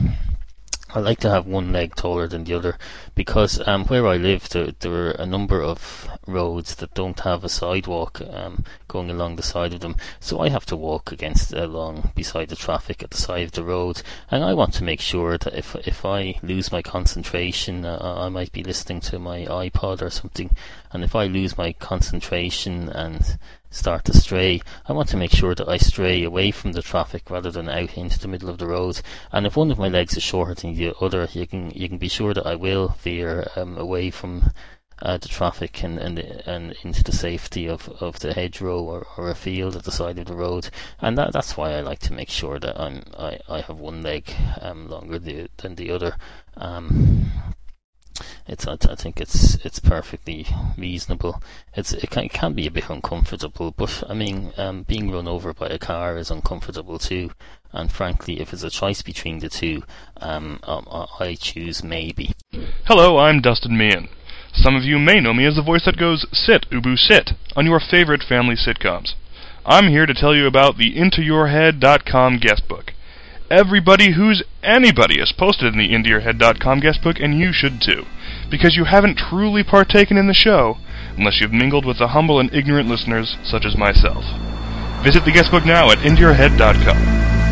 I like to have one leg taller than the other because um, where I live, there, there are a number of roads that don't have a sidewalk um, going along the side of them. So I have to walk against along beside the traffic at the side of the road, and I want to make sure that if if I lose my concentration, uh, I might be listening to my iPod or something, and if I lose my concentration and start to stray, I want to make sure that I stray away from the traffic rather than out into the middle of the road. And if one of my legs is shorter than the other, you can you can be sure that I will veer um, away from uh, the traffic and, and and into the safety of, of the hedgerow or, or a field at the side of the road. And that that's why I like to make sure that I'm I, I have one leg um, longer the, than the other. Um, It's. I, I think it's. It's perfectly reasonable. It's. It can, it can be a bit uncomfortable, but I mean, um, being run over by a car is uncomfortable too. And frankly, if it's a choice between the two, um, um I choose maybe. Hello, I'm Dustin Meehan. Some of you may know me as the voice that goes "Sit, Ubu, sit" on your favorite family sitcoms. I'm here to tell you about the into your head dot com guestbook. Everybody who's anybody is posted in the into your head dot com guestbook, and you should too, because you haven't truly partaken in the show unless you've mingled with the humble and ignorant listeners such as myself. Visit the guestbook now at into your head dot com.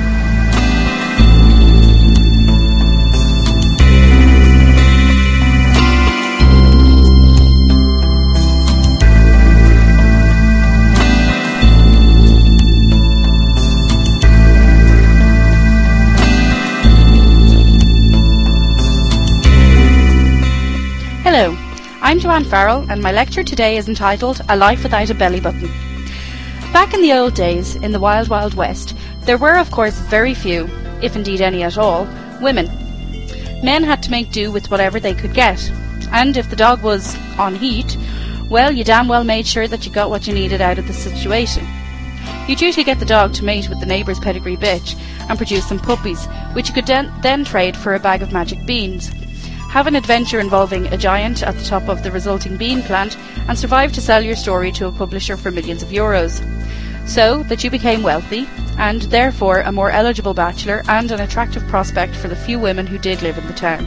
Hello, I'm Joanne Farrell, and my lecture today is entitled A Life Without a Belly Button. Back in the old days, in the wild, wild west, there were of course very few, if indeed any at all, women. Men had to make do with whatever they could get, and if the dog was on heat, well, you damn well made sure that you got what you needed out of the situation. You'd usually get the dog to mate with the neighbour's pedigree bitch and produce some puppies, which you could den- then trade for a bag of magic beans. Have an adventure involving a giant at the top of the resulting bean plant, and survive to sell your story to a publisher for millions of euros. So that you became wealthy, and therefore a more eligible bachelor and an attractive prospect for the few women who did live in the town.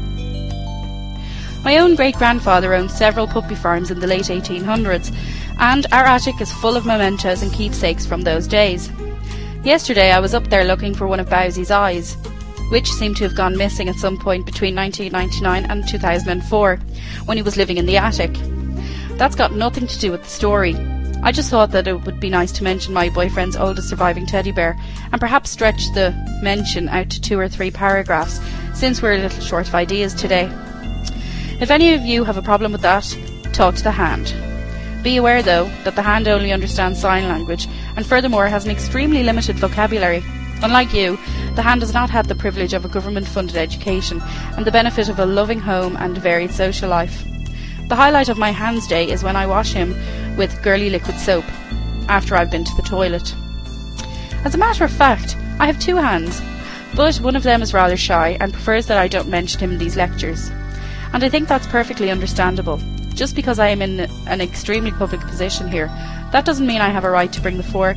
My own great-grandfather owned several puppy farms in the late eighteen hundreds, and our attic is full of mementos and keepsakes from those days. Yesterday I was up there looking for one of Bowsie's eyes, which seemed to have gone missing at some point between nineteen ninety-nine and two thousand four, when he was living in the attic. That's got nothing to do with the story. I just thought that it would be nice to mention my boyfriend's oldest surviving teddy bear, and perhaps stretch the mention out to two or three paragraphs, since we're a little short of ideas today. If any of you have a problem with that, talk to the hand. Be aware, though, that the hand only understands sign language, and furthermore has an extremely limited vocabulary. Unlike you, the hand has not had the privilege of a government-funded education and the benefit of a loving home and varied social life. The highlight of my hand's day is when I wash him with girly liquid soap, after I've been to the toilet. As a matter of fact, I have two hands, but one of them is rather shy and prefers that I don't mention him in these lectures. And I think that's perfectly understandable. Just because I am in an extremely public position here, that doesn't mean I have a right to bring the four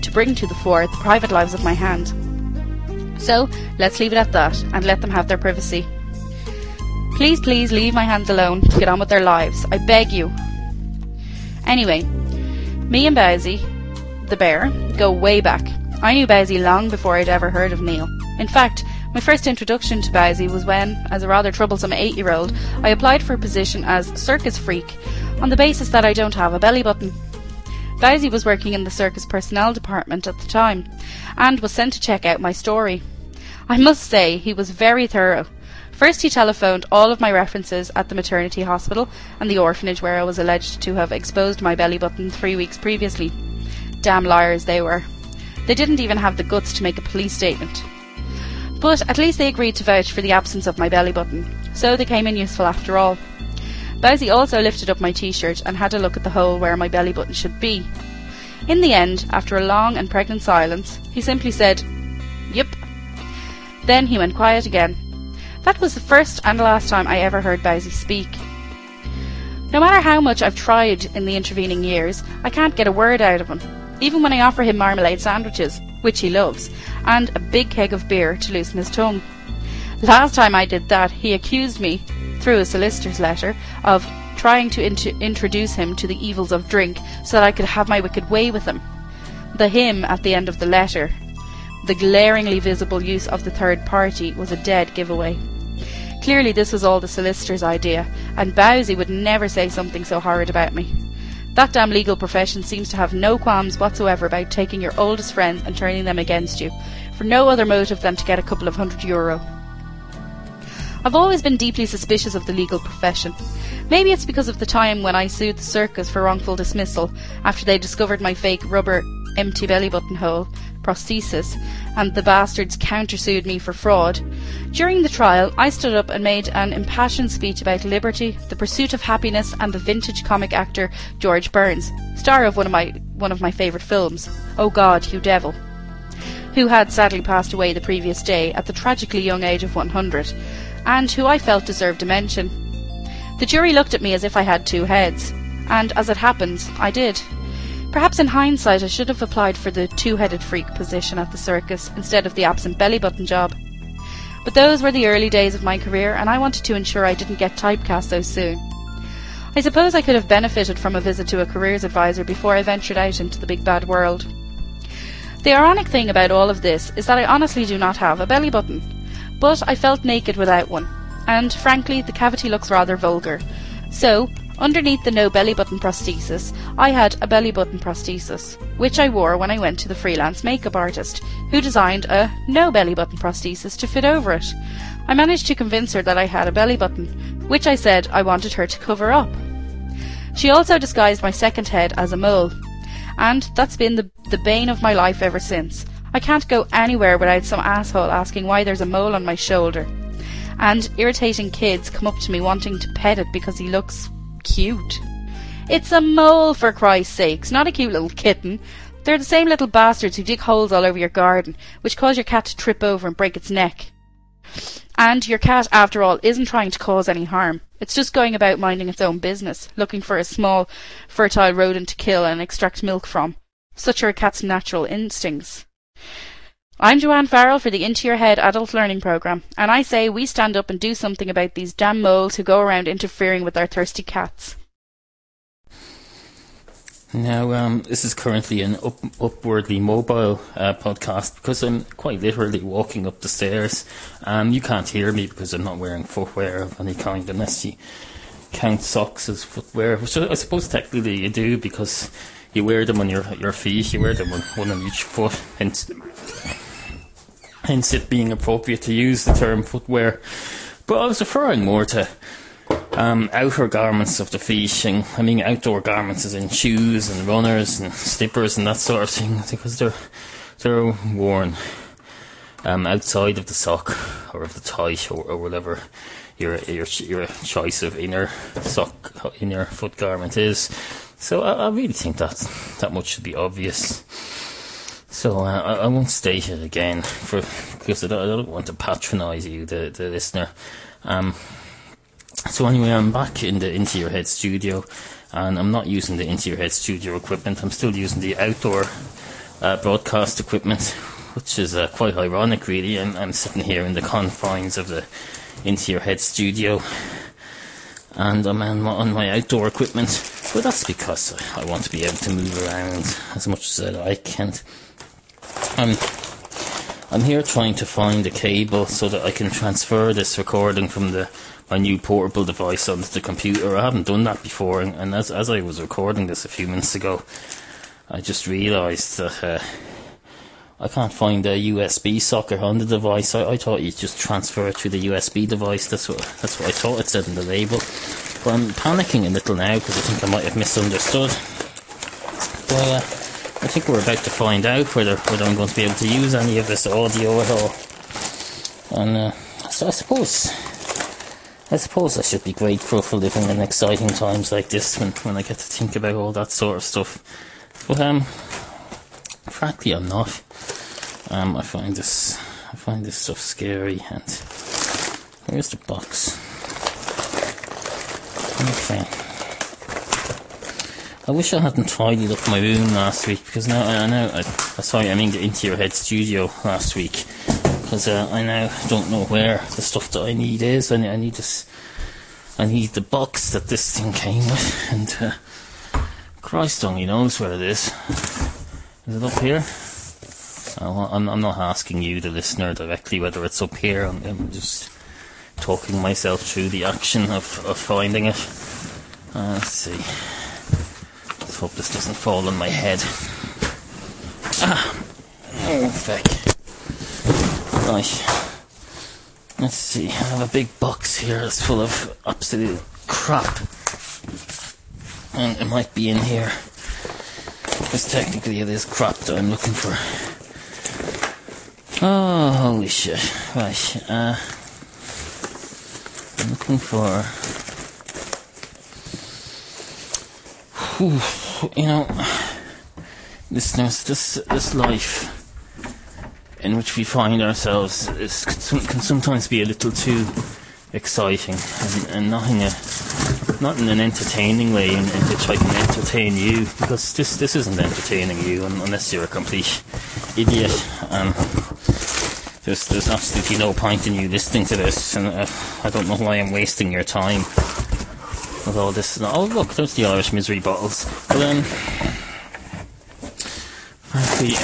to bring to the fore the private lives of my hand. So, let's leave it at that, and let them have their privacy. Please, please leave my hands alone to get on with their lives. I beg you. Anyway, me and Bowsy, the bear, go way back. I knew Bowsy long before I'd ever heard of Neil. In fact, my first introduction to Bowsy was when, as a rather troublesome eight-year-old, I applied for a position as circus freak, on the basis that I don't have a belly button. Bowsy was working in the circus personnel department at the time, and was sent to check out my story. I must say, he was very thorough. First he telephoned all of my references at the maternity hospital and the orphanage where I was alleged to have exposed my belly button three weeks previously. Damn liars they were. They didn't even have the guts to make a police statement. But at least they agreed to vouch for the absence of my belly button, so they came in useful after all. Bowsy also lifted up my t-shirt and had a look at the hole where my belly button should be. In the end, after a long and pregnant silence, he simply said, "Yep." Then he went quiet again. That was the first and last time I ever heard Bowsy speak. No matter how much I've tried in the intervening years, I can't get a word out of him, even when I offer him marmalade sandwiches, which he loves, and a big keg of beer to loosen his tongue. Last time I did that, he accused me, through a solicitor's letter, of trying to int- introduce him to the evils of drink so that I could have my wicked way with him. The him at the end of the letter, the glaringly visible use of the third party, was a dead giveaway. Clearly this was all the solicitor's idea, and Bowsy would never say something so horrid about me. That damn legal profession seems to have no qualms whatsoever about taking your oldest friends and turning them against you, for no other motive than to get a couple of hundred euro. I've always been deeply suspicious of the legal profession. Maybe it's because of the time when I sued the circus for wrongful dismissal after they discovered my fake rubber empty belly button hole prosthesis, and the bastards countersued me for fraud. During the trial, I stood up and made an impassioned speech about liberty, the pursuit of happiness, and the vintage comic actor George Burns, star of one of my one of my favourite films, Oh God, You Devil, who had sadly passed away the previous day at the tragically young age of one hundred, and who I felt deserved a mention. The jury looked at me as if I had two heads, and as it happens, I did. Perhaps in hindsight I should have applied for the two-headed freak position at the circus instead of the absent belly button job. But those were the early days of my career, and I wanted to ensure I didn't get typecast so soon. I suppose I could have benefited from a visit to a careers advisor before I ventured out into the big bad world. The ironic thing about all of this is that I honestly do not have a belly button, but I felt naked without one, and frankly the cavity looks rather vulgar. So, underneath the no belly button prosthesis, I had a belly button prosthesis, which I wore when I went to the freelance makeup artist, who designed a no belly button prosthesis to fit over it. I managed to convince her that I had a belly button, which I said I wanted her to cover up. She also disguised my second head as a mole, and that's been the, the bane of my life ever since. I can't go anywhere without some asshole asking why there's a mole on my shoulder, and irritating kids come up to me wanting to pet it because he looks cute. It's a mole, for Christ's sakes, not a cute little kitten. They're the same little bastards who dig holes all over your garden, which cause your cat to trip over and break its neck. And your cat, after all, isn't trying to cause any harm. It's just going about minding its own business, looking for a small, fertile rodent to kill and extract milk from. Such are a cat's natural instincts. I'm Joanne Farrell for the Into Your Head Adult Learning Programme, and I say we stand up and do something about these damn moles who go around interfering with our thirsty cats. Now, um, this is currently an up, upwardly mobile uh, podcast because I'm quite literally walking up the stairs. Um, you can't hear me because I'm not wearing footwear of any kind unless you count socks as footwear, which I suppose technically you do because you wear them on your your feet, you wear them on one on each foot, hence, hence it being appropriate to use the term footwear. But I was referring more to Um, outer garments of the feet, and I mean outdoor garments as in shoes and runners and slippers and that sort of thing, because they're they're worn um, outside of the sock or of the tie or, or whatever your your your choice of inner sock, inner foot garment is. So I, I really think that that much should be obvious. So uh, I, I won't state it again for because I don't, I don't want to patronise you, the the listener. Um. So anyway, I'm back in the Into Your Head studio, and I'm not using the Into Your Head studio equipment. I'm still using the outdoor uh, broadcast equipment, which is uh, quite ironic, really. I'm, I'm sitting here in the confines of the Into Your Head studio, and I'm on my, on my outdoor equipment, but that's because I, I want to be able to move around as much as I like. And I'm, I'm here trying to find a cable so that I can transfer this recording from the my new portable device onto the computer. I haven't done that before, and, and as, as I was recording this a few minutes ago, I just realised that uh, I can't find a U S B socket on the device. I, I thought you'd just transfer it through the U S B device. That's what that's what I thought it said in the label. But I'm panicking a little now because I think I might have misunderstood. But uh, I think we're about to find out whether whether I'm going to be able to use any of this audio at all. And uh, so I suppose I suppose I should be grateful for living in exciting times like this when when I get to think about all that sort of stuff. But um, frankly, I'm not. Um, I find this, I find this stuff scary. And here's the box. Okay. I wish I hadn't tidied up my room last week, because now I know. I, sorry, I mean the Into Your Head studio last week, because uh, I now don't know where the stuff that I need is. I, I need this. I need the box that this thing came with, and uh, Christ only knows where it is. Is it up here? Oh, I'm, I'm not asking you, the listener, directly whether it's up here. I'm, I'm just talking myself through the action of, of finding it. Uh, let's see. Let's hope this doesn't fall on my head. Ah! Oh, feck. Right. Let's see. I have a big box here that's full of absolute crap. And it might be in here. Because technically it is crap that I'm looking for. Oh, holy shit. Right, uh... I'm looking for... Whew, you know... Listeners, this, this life in which we find ourselves is, can sometimes be a little too exciting, and, and not in a... not in an entertaining way in, in which I can entertain you, because this this isn't entertaining you unless you're a complete idiot. Um, there's there's absolutely no point in you listening to this, and uh, I don't know why I'm wasting your time with all this. Oh look, there's the Irish Misery bottles. But um, frankly,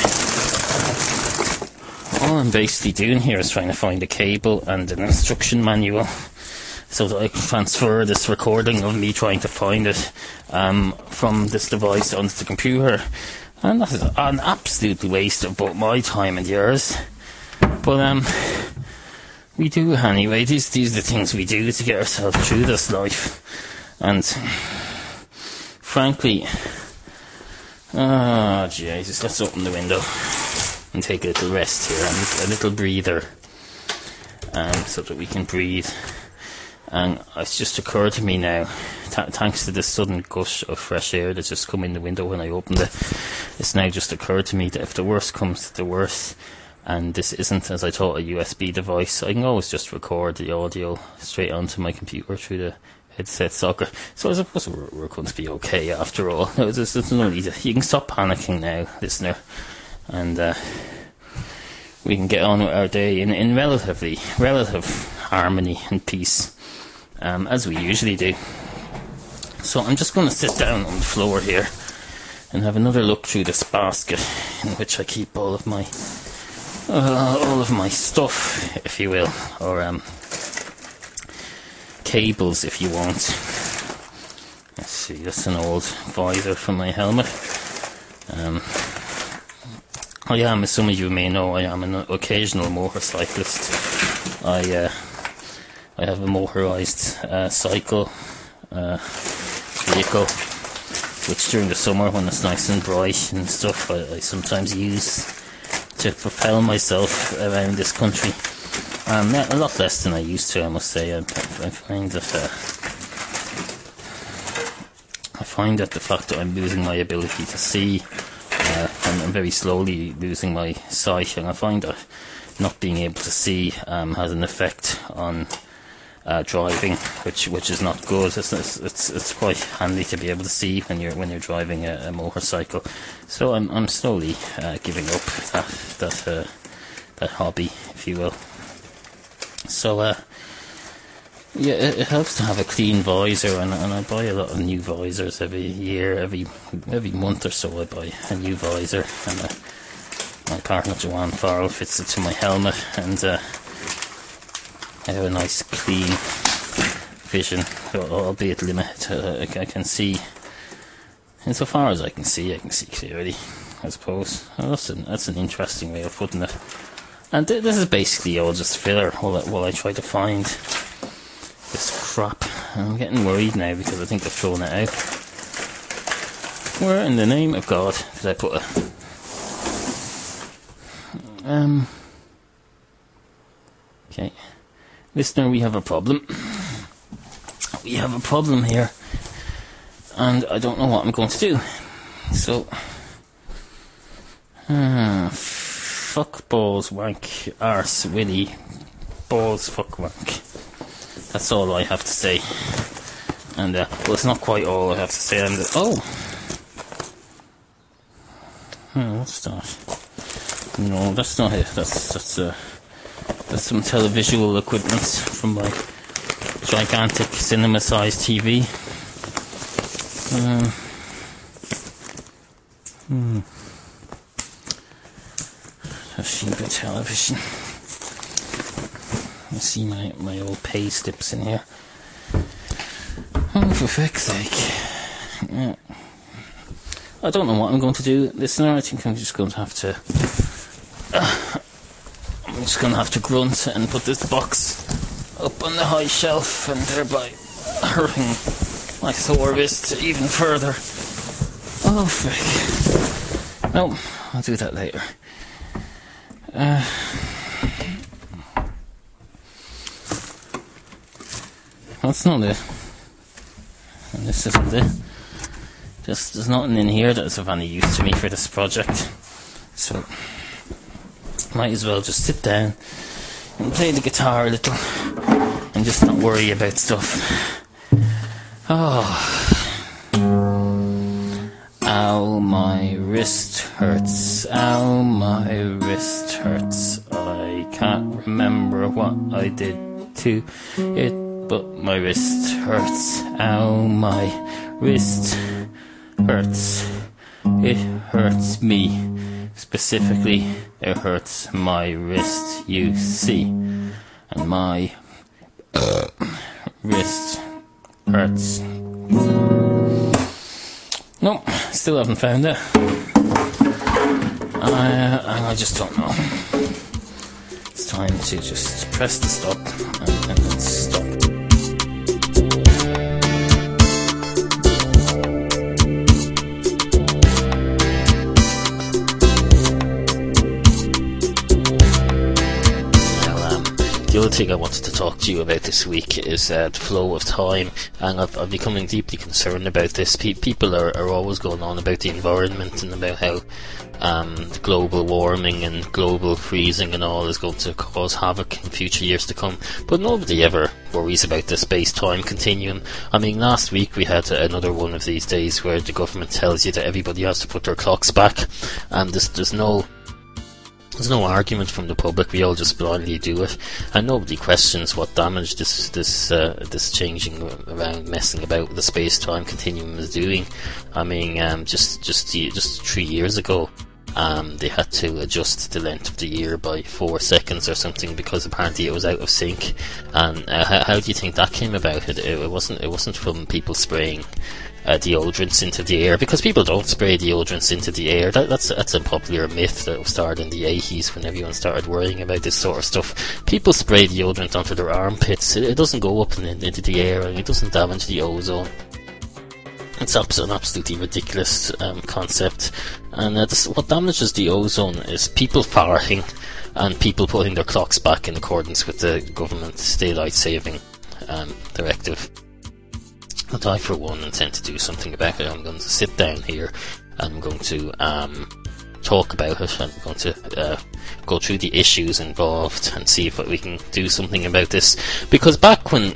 all I'm basically doing here is trying to find a cable and an instruction manual, so that I can transfer this recording of me trying to find it um, from this device onto the computer. And that is an absolute waste of both my time and yours. But um, we do anyway. These, these are the things we do to get ourselves through this life. And frankly, ah, oh, Jesus, let's open the window and take a little rest here, and a little breather, um, so that we can breathe. And it's just occurred to me now, th- thanks to this sudden gush of fresh air that's just come in the window when I opened it, it's now just occurred to me that if the worst comes to the worst, and this isn't, as I thought, a U S B device, I can always just record the audio straight onto my computer through the headset socket. So I suppose we're, we're going to be okay after all. No, there's, there's no need to, you can stop panicking now, listener, and uh, we can get on with our day in, in relatively, relative harmony and peace. Um, as we usually do. So I'm just going to sit down on the floor here and have another look through this basket in which I keep all of my uh, all of my stuff, if you will, or um, cables, if you want. Let's see, that's an old visor from my helmet. Um, I am, as some of you may know, I am an occasional motorcyclist. I uh, I have a motorised uh, cycle uh, vehicle, which during the summer when it's nice and bright and stuff, I, I sometimes use to propel myself around this country. Um, a lot less than I used to, I must say. I, I find that uh, I find that the fact that I'm losing my ability to see, uh, and I'm very slowly losing my sight, and I find that not being able to see um, has an effect on uh, driving, which which is not good. It's, it's it's it's quite handy to be able to see when you're when you're driving a, a motorcycle. So I'm I'm slowly uh, giving up that that uh, that hobby, if you will. So uh, yeah, it, it helps to have a clean visor, and, and I buy a lot of new visors every year, every every month or so. I buy a new visor, and uh, my partner Joanne Farrell fits it to my helmet, and uh, I have a nice clean vision, albeit limited. Uh, I, I can see, insofar as I can see, I can see clearly, I suppose. Well, that's, an, that's an interesting way of putting it. And th- this is basically all just filler while I, while I try to find this crap. I'm getting worried now because I think I've thrown it out. Where in the name of God did I put it? Um. Okay. Listener, we have a problem. We have a problem here. And I don't know what I'm going to do. So. Uh, fuck, balls, wank, arse, willy, balls, fuck, wank. That's all I have to say. And, uh, well, it's not quite all I have to say. And, uh, oh! Oh, what's that? No, that's not it. That's, that's, uh, that's some televisual equipment from my gigantic cinema-sized T V. Uh, hmm. A Toshiba television. You see my, my old pay slips in here. Oh, for fuck's sake. Yeah. I don't know what I'm going to do, listener. I think I'm just going to have to... Uh, I'm just going to have to grunt and put this box up on the high shelf, and thereby hurting my sore wrist even further. Oh, frick. No, I'll do that later. Uh... That's not it. And this isn't it. Just, there's nothing in here that is of any use to me for this project. So, might as well just sit down and play the guitar a little and just not worry about stuff. Oh. Ow, my wrist hurts. Ow, my wrist hurts. I can't remember what I did to it, but my wrist hurts. Ow, my wrist hurts. It hurts me. Specifically, it hurts my wrist, you see. And my uh, wrist hurts. No, still haven't found it. I, I just don't know. It's time to just press the stop and, and then stop. The other thing I wanted to talk to you about this week is uh, the flow of time, and I've, I'm becoming deeply concerned about this. Pe- people are, are always going on about the environment and about how um, global warming and global freezing and all is going to cause havoc in future years to come, but nobody ever worries about the space-time continuum. I mean, last week we had another one of these days where the government tells you that everybody has to put their clocks back, and there's, there's no There's no argument from the public. We all just blindly do it, and nobody questions what damage this this uh, this changing around, messing about with the space-time continuum is doing. I mean, um, just just just three years ago, um, they had to adjust the length of the year by four seconds or something because apparently it was out of sync. And uh, how, how do you think that came about? It, it wasn't it wasn't from people spraying Uh, deodorants into the air, because people don't spray deodorants into the air. That, that's that's a popular myth that started in the eighties when everyone started worrying about this sort of stuff. People spray deodorant onto their armpits. It, it doesn't go up in, into the air, and it doesn't damage the ozone. It's an absolutely ridiculous um, concept. And uh, this, what damages the ozone is people farting and people putting their clocks back in accordance with the government's daylight saving um, directive. But I, for one, intend to do something about it. I'm going to sit down here and I'm going to um, talk about it, and we're going to uh, go through the issues involved and see if we can do something about this. Because back when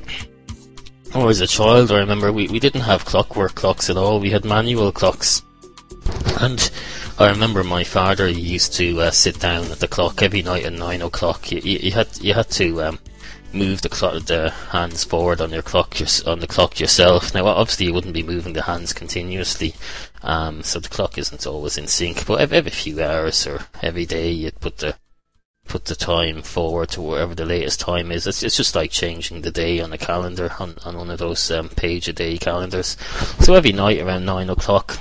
I was a child, I remember we, we didn't have clockwork clocks at all. We had manual clocks. And I remember my father used to uh, sit down at the clock every night at nine o'clock. You, you, you had you had to um, move the clock, the hands forward on your clock, on the clock yourself. Now, obviously, you wouldn't be moving the hands continuously, um, so the clock isn't always in sync. But every, every few hours or every day, you'd put the put the time forward to wherever the latest time is. It's, it's just like changing the day on a calendar, on, on one of those um, page-a-day calendars. So every night around nine o'clock,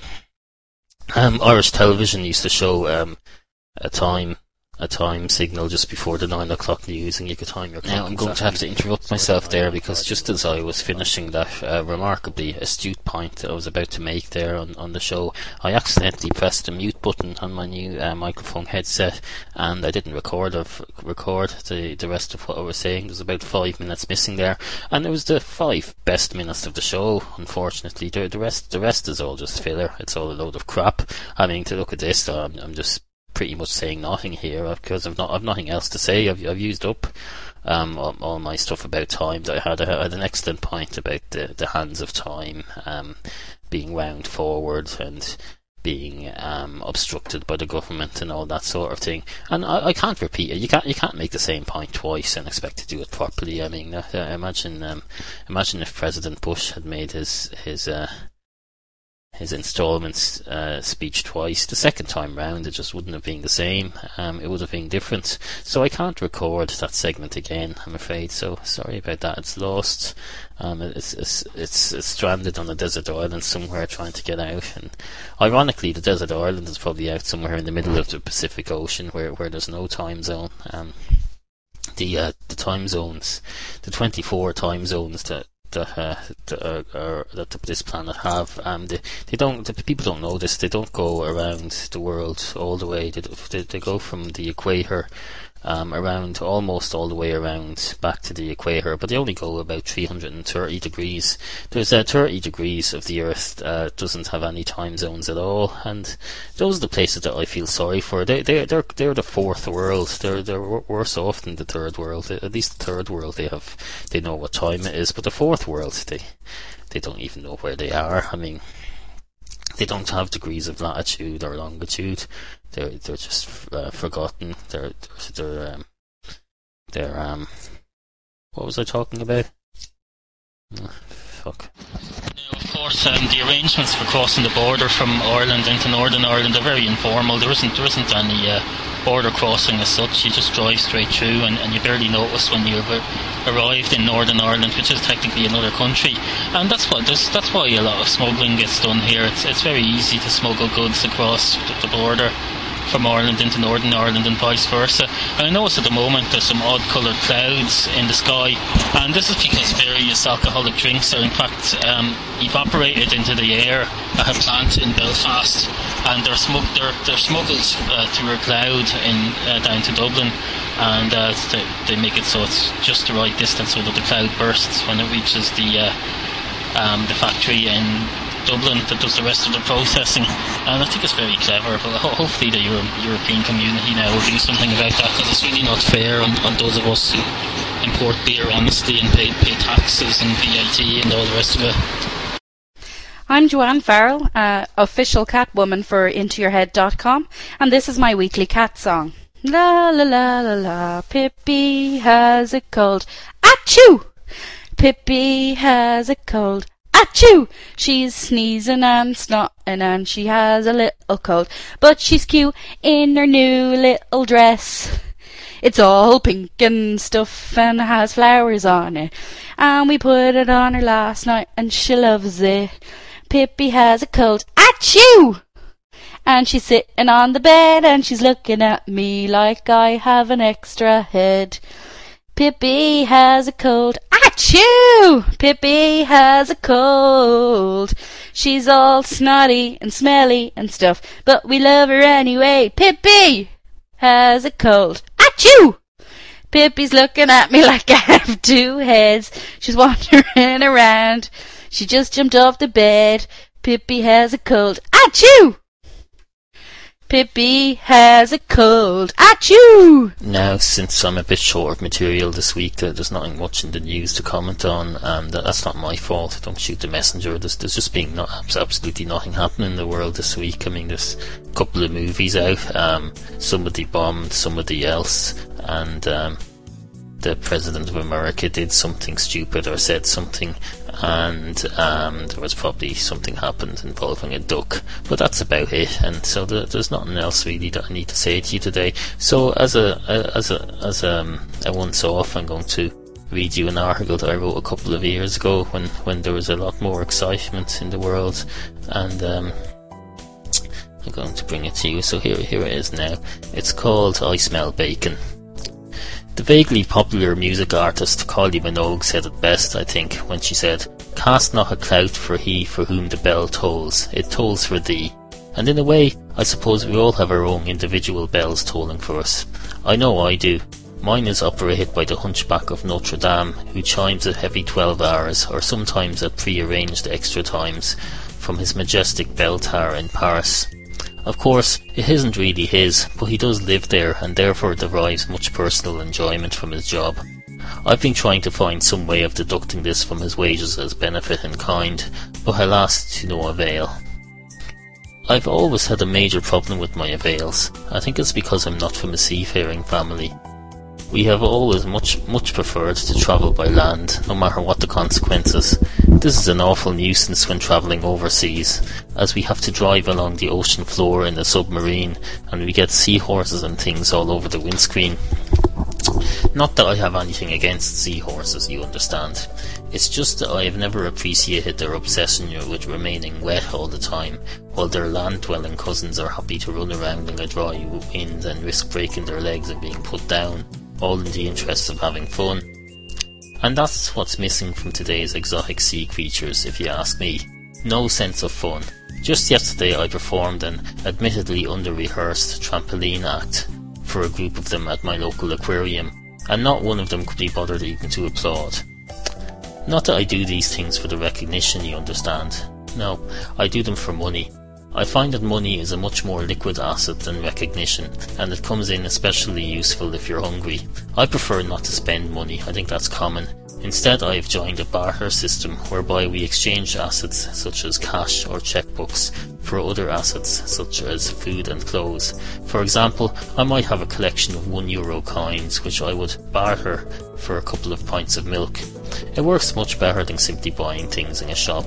um, Irish television used to show um, a time a time signal just before the nine o'clock news, and you could time your clock. Now I'm going to have to interrupt myself there, because just as I was finishing that uh, remarkably astute point that I was about to make there on, on the show, I accidentally pressed the mute button on my new uh, microphone headset, and I didn't record of record the, the rest of what I was saying. There's about five minutes missing there, and it was the five best minutes of the show. Unfortunately, the, the rest the rest is all just filler. It's all a load of crap. I mean, to look at this, I'm, I'm just pretty much saying nothing here, because I've not I've nothing else to say. I've I've used up um all, all my stuff about time that I had. I had an excellent point about the the hands of time um being wound forward and being um obstructed by the government and all that sort of thing. And I, I can't repeat it. You can't you can't make the same point twice and expect to do it properly. I mean, uh, imagine um imagine if President Bush had made his his uh his installments uh, speech twice. The second time round, it just wouldn't have been the same. Um, it would have been different. So I can't record that segment again, I'm afraid. So sorry about that. It's lost. Um, it's, it's it's it's stranded on a desert island somewhere, trying to get out. And ironically, the desert island is probably out somewhere in the middle of the Pacific Ocean, where where there's no time zone. Um, the uh, the time zones, the twenty-four time zones that. That, uh, that, uh, uh, that this planet have. Um, they, they don't. The people don't know this. They don't go around the world all the way. They they, they go from the equator um, around almost all the way around back to the equator, but they only go about three hundred thirty degrees. There's uh, thirty degrees of the Earth uh, doesn't have any time zones at all, and those are the places that I feel sorry for. They they they're they're the fourth world. They're they're worse off than the third world. At least the third world, they have they know what time it is, but the fourth world, they they don't even know where they are. I mean, they don't have degrees of latitude or longitude. They're they're just uh, forgotten. They're they're they're um, they're um. What was I talking about? Oh, fuck. Now, of course, um, the arrangements for crossing the border from Ireland into Northern Ireland are very informal. There isn't there isn't any uh, border crossing as such. You just drive straight through, and, and you barely notice when you've arrived in Northern Ireland, which is technically another country. And that's what that's, that's why a lot of smuggling gets done here. It's it's very easy to smuggle goods across the, the border from Ireland into Northern Ireland and vice versa. And I notice at the moment there's some odd coloured clouds in the sky, and this is because various alcoholic drinks are in fact um, evaporated into the air at a plant in Belfast, and they're, smug- they're, they're smuggled uh, through a cloud in, uh, down to Dublin, and uh, they, they make it so it's just the right distance so that the cloud bursts when it reaches the uh, um, the factory in Dublin that does the rest of the processing. And I think it's very clever, but ho- hopefully the Euro- European community now will do something about that, because it's really not fair on, on those of us who import beer honestly and pay, pay taxes and V A T and all the rest of it. I'm Joanne Farrell, uh, official cat woman for into your head dot com, and this is my weekly cat song. La la la la la, Pippi has a cold. Achoo! Pippi has a cold. Achoo! She's sneezing and snotting and she has a little cold, but she's cute in her new little dress. It's all pink and stuff and has flowers on it, and we put it on her last night and she loves it. Pippi has a cold. Achoo! And she's sitting on the bed and she's looking at me like I have an extra head. Pippi has a cold. Achoo! Pippi has a cold. She's all snotty and smelly and stuff, but we love her anyway. Pippi has a cold. Achoo! Pippi's looking at me like I have two heads. She's wandering around. She just jumped off the bed. Pippi has a cold. Achoo! Pippi has a cold. Achoo! Now, since I'm a bit short of material this week, uh, there's nothing much in the news to comment on, and uh, that's not my fault. Don't shoot the messenger. There's, there's just been not, absolutely nothing happening in the world this week. I mean, there's a couple of movies out. Um, somebody bombed somebody else, and um, the President of America did something stupid or said something, and um, there was probably something happened involving a duck, but that's about it. And so the, there's nothing else really that I need to say to you today. So as a, a as a as a, um, a once off, I'm going to read you an article that I wrote a couple of years ago when when there was a lot more excitement in the world, and um, I'm going to bring it to you. So here here it is now. It's called "I Smell Bacon." The vaguely popular music artist Kylie Minogue said it best, I think, when she said, "Cast not a clout for he for whom the bell tolls, it tolls for thee." And in a way, I suppose we all have our own individual bells tolling for us. I know I do. Mine is operated by the Hunchback of Notre Dame, who chimes at heavy twelve hours, or sometimes at pre-arranged extra times, from his majestic bell tower in Paris. Of course, it isn't really his, but he does live there and therefore derives much personal enjoyment from his job. I've been trying to find some way of deducting this from his wages as benefit in kind, but alas, to no avail. I've always had a major problem with my avails. I think it's because I'm not from a seafaring family. We have always much, much preferred to travel by land, no matter what the consequences. This is an awful nuisance when travelling overseas, as we have to drive along the ocean floor in a submarine, and we get seahorses and things all over the windscreen. Not that I have anything against seahorses, you understand. It's just that I have never appreciated their obsession with remaining wet all the time, while their land-dwelling cousins are happy to run around in a dry wind and risk breaking their legs and being put down, all in the interest of having fun. And that's what's missing from today's exotic sea creatures, if you ask me. No sense of fun. Just yesterday I performed an admittedly under-rehearsed trampoline act for a group of them at my local aquarium, and not one of them could be bothered even to applaud. Not that I do these things for the recognition, you understand. No, I do them for money. I find that money is a much more liquid asset than recognition, and it comes in especially useful if you're hungry. I prefer not to spend money, I think that's common. Instead, I have joined a barter system whereby we exchange assets such as cash or checkbooks for other assets such as food and clothes. For example, I might have a collection of one euro coins which I would barter for a couple of pints of milk. It works much better than simply buying things in a shop.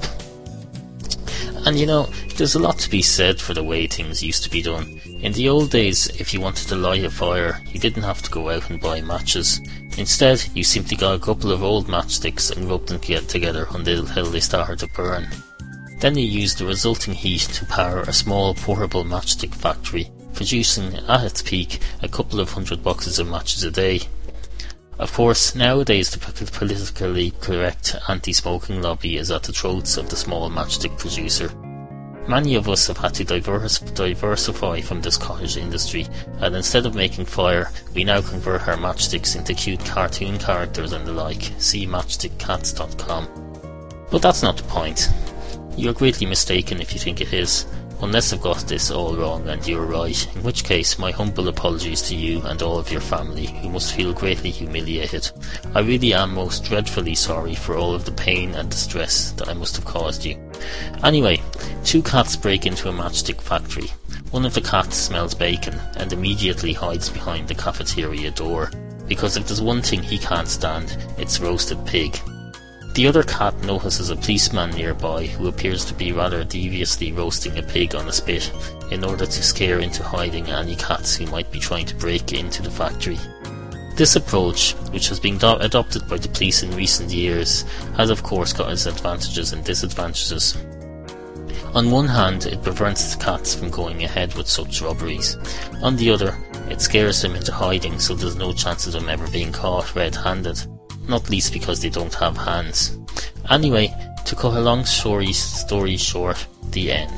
And you know, there's a lot to be said for the way things used to be done. In the old days, if you wanted to light a fire, you didn't have to go out and buy matches. Instead, you simply got a couple of old matchsticks and rubbed them together until they started to burn. Then you used the resulting heat to power a small portable matchstick factory, producing at its peak a couple of hundred boxes of matches a day. Of course, nowadays the politically correct anti-smoking lobby is at the throats of the small matchstick producer. Many of us have had to diverse, diversify from this cottage industry, and instead of making fire, we now convert our matchsticks into cute cartoon characters and the like. See matchstick cats dot com. But that's not the point. You're greatly mistaken if you think it is, unless I've got this all wrong and you're right, in which case my humble apologies to you and all of your family, who must feel greatly humiliated. I really am most dreadfully sorry for all of the pain and distress that I must have caused you. Anyway, two cats break into a matchstick factory. One of the cats smells bacon and immediately hides behind the cafeteria door, because if there's one thing he can't stand, it's roasted pig. The other cat notices a policeman nearby who appears to be rather deviously roasting a pig on a spit in order to scare into hiding any cats who might be trying to break into the factory. This approach, which has been do- adopted by the police in recent years, has of course got its advantages and disadvantages. On one hand, it prevents the cats from going ahead with such robberies. On the other, it scares them into hiding so there's no chance of them ever being caught red-handed. Not least because they don't have hands. Anyway, to cut a long story, story short, the end.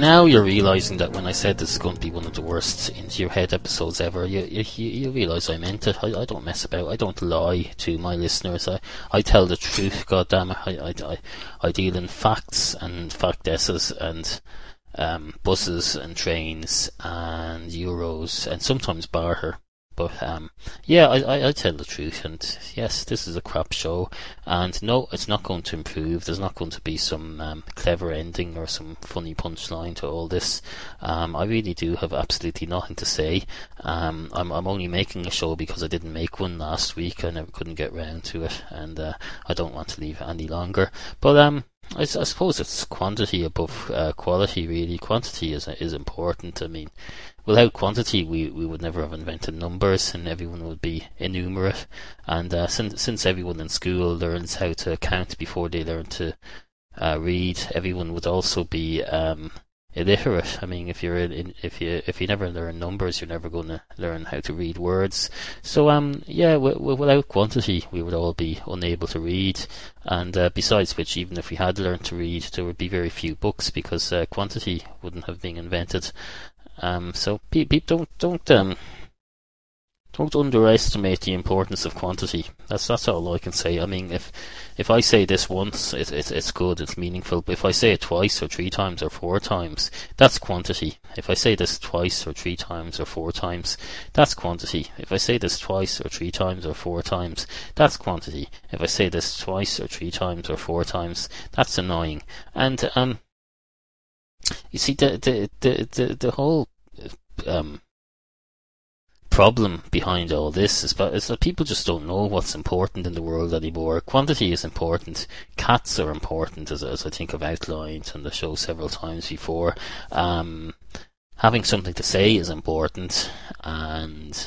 now you're realising that when I said this is going to be one of the worst Into Your Head episodes ever, you you, you realise I meant it. I, I don't mess about. I don't lie to my listeners. I, I tell the truth, goddammit. I, I, I, I deal in facts and factesses and um, buses and trains and euros and sometimes barter. But um, yeah, I, I, I tell the truth, and yes, this is a crap show, and no, it's not going to improve. There's not going to be some um, clever ending or some funny punchline to all this. Um, I really do have absolutely nothing to say. Um, I'm, I'm only making a show because I didn't make one last week. I never couldn't get round to it, and uh, I don't want to leave it any longer. But um, I, I suppose it's quantity above uh, quality. Really, quantity is is important. I mean, without quantity, we, we would never have invented numbers, and everyone would be innumerate. And uh, since since everyone in school learns how to count before they learn to uh, read, everyone would also be um, illiterate. I mean, if you're in, if you if you never learn numbers, you're never going to learn how to read words. So um, yeah, w- w- without quantity, we would all be unable to read. And uh, besides which, even if we had learned to read, there would be very few books because uh, quantity wouldn't have been invented. Um, so pe- pe- don't don't um, don't underestimate the importance of quantity. That's that's all I can say. I mean, if if I say this once, it, it, it's good, it's meaningful. But if I say it twice or three times or four times, that's quantity. If I say this twice or three times or four times, that's quantity. If I say this twice or three times or four times, that's quantity. If I say this twice or three times or four times, that's annoying. And um. You see, the the the the, the whole um, problem behind all this is, is that people just don't know what's important in the world anymore. Quantity is important. Cats are important, as, as I think I've outlined on the show several times before. Um, having something to say is important, and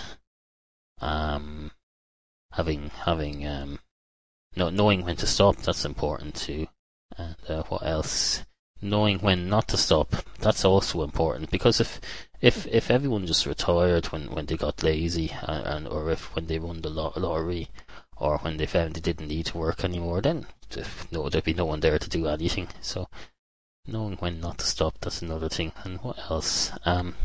um, having having um, no, knowing when to stop, that's important too. And uh, what else? Knowing when not to stop, that's also important, because if if if everyone just retired when, when they got lazy, and, and or if when they won the lot- lottery, or when they found they didn't need to work anymore, then no, there'd be no one there to do anything. So knowing when not to stop, that's another thing. And what else? Um,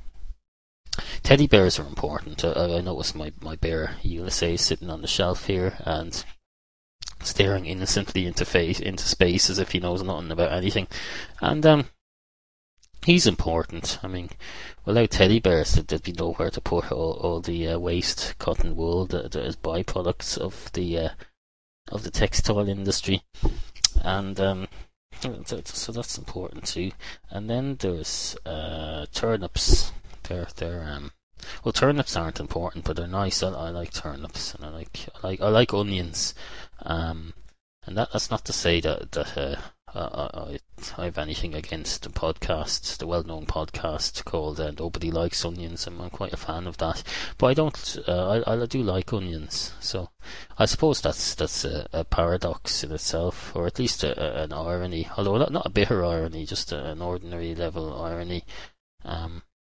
teddy bears are important. I, I noticed my, my bear Ulysses sitting on the shelf here and staring innocently into face into space as if he knows nothing about anything, and um, he's important. I mean, without teddy bears, there'd be nowhere to put all, all the uh, waste cotton wool that, that is byproducts of the uh, of the textile industry, and um, so that's important too. And then there's uh, turnips. They're they're um. Well, turnips aren't important, but they're nice. I, I like turnips, and I like I like I like onions. Um, and that that's not to say that that uh, I, I I have anything against the podcast, the well-known podcast called uh, Nobody Likes Onions. I'm, I'm quite a fan of that, but I don't. Uh, I I do like onions, so I suppose that's that's a, a paradox in itself, or at least a, a, an irony. Although not not a bitter irony, just a, an ordinary level irony. Um.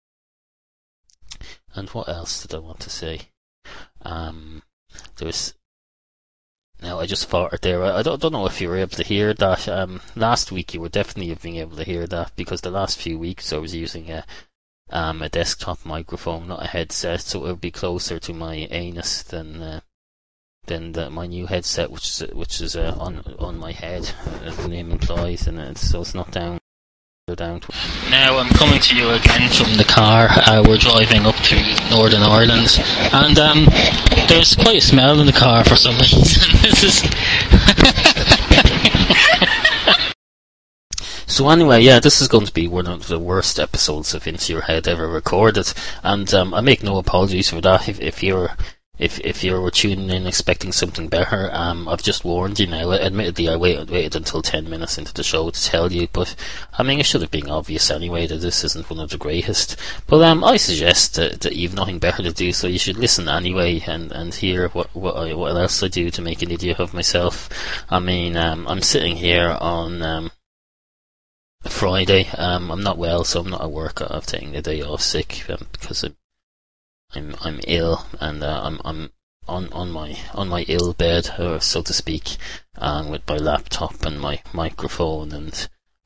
And what else did I want to say? Um, there's now I just farted there. I don't don't know if you were able to hear that. Um, last week you were definitely being able to hear that, because the last few weeks I was using a um a desktop microphone, not a headset, so it would be closer to my anus than uh, than the, my new headset, which is which is uh, on on my head, as the name implies, and it's, so it's not down. Down to now I'm coming to you again from the car. Uh, we're driving up to Northern Ireland, and um, there's quite a smell in the car for some reason. This is so anyway, yeah, this is going to be one of the worst episodes of Into Your Head ever recorded, and um, I make no apologies for that. If, if you're If if you were tuning in expecting something better, um, I've just warned you now. Admittedly, I waited waited until ten minutes into the show to tell you, but I mean, it should have been obvious anyway that this isn't one of the greatest. But um, I suggest that, that you've nothing better to do, so you should listen anyway and, and hear what what, I, what else I do to make an idiot of myself. I mean, um, I'm sitting here on um, Friday. Um, I'm not well, so I'm not at work. I've taken the day off sick um, because I'm. I'm I'm ill, and uh, I'm I'm on, on my on my ill bed, uh, so to speak, um, with my laptop and my microphone and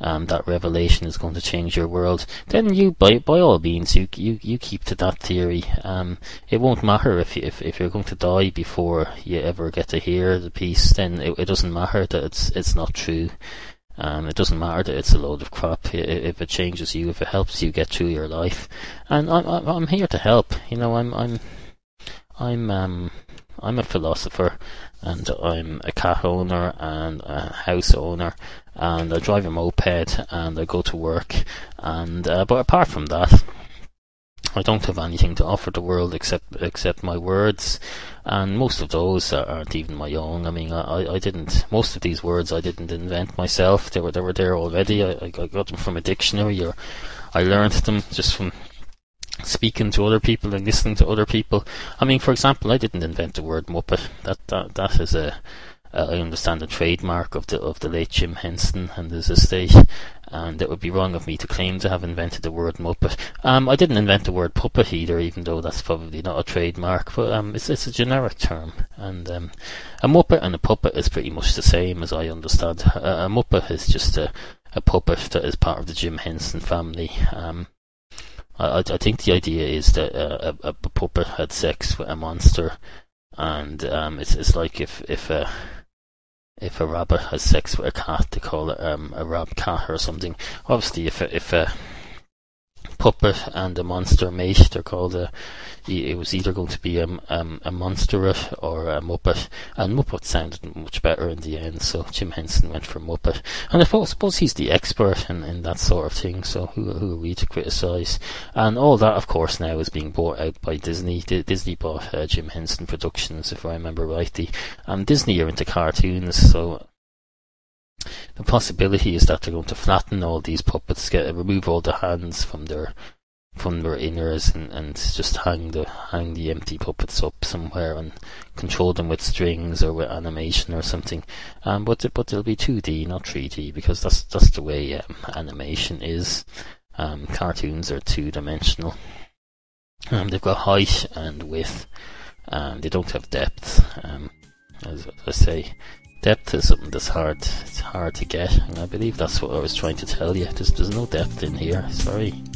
um, that revelation is going to change your world, then you, by by all means, you you, you keep to that theory. Um, it won't matter if, you, if if you're going to die before you ever get to hear the piece. Then it, it doesn't matter that it's it's not true. Um, it doesn't matter that it's a load of crap. If it changes you, if it helps you get through your life, and I'm I'm, I'm here to help. You know, I'm I'm I'm um I'm a philosopher, and I'm a cat owner and a house owner, and I drive a moped, and I go to work, and uh, but apart from that, I don't have anything to offer the world except except my words, and most of those aren't even my own. I mean, I, I didn't. Most of these words I didn't invent myself. They were they were there already. I, I got them from a dictionary, or I learned them just from speaking to other people and listening to other people. I mean, for example, I didn't invent the word Muppet. That that that is a, a I understand, a trademark of the of the late Jim Henson and his estate. And it would be wrong of me to claim to have invented the word Muppet. Um, I didn't invent the word puppet either, even though that's probably not a trademark. But um, it's it's a generic term, and um, a Muppet and a puppet is pretty much the same, as I understand. A, a Muppet is just a, a puppet that is part of the Jim Henson family. Um, I, I think the idea is that uh, a, a puppet had sex with a monster, and um, it's it's like if if a if a rabbit has sex with a cat, they call it um, a rab cat or something. Obviously, if a, if a puppet and a monster mate, they're called a. It was either going to be a, um, a monsterette or a Muppet, and Muppet sounded much better in the end, so Jim Henson went for Muppet. And I suppose, suppose he's the expert in, in that sort of thing, so who, who are we to criticise? And all that, of course, now is being bought out by Disney. D- Disney bought uh, Jim Henson Productions, if I remember rightly. And Disney are into cartoons, so the possibility is that they're going to flatten all these puppets, get remove all the hands from their from their inners, and, and just hang the hang the empty puppets up somewhere and control them with strings or with animation or something. Um, but but they'll be two D, not three D, because that's that's the way um, animation is. Um, cartoons are two dimensional. Um, they've got height and width. Um, they don't have depth. Um, as I say. Depth is something that's hard, it's hard to get, and I believe that's what I was trying to tell you. There's, there's no depth in here, sorry.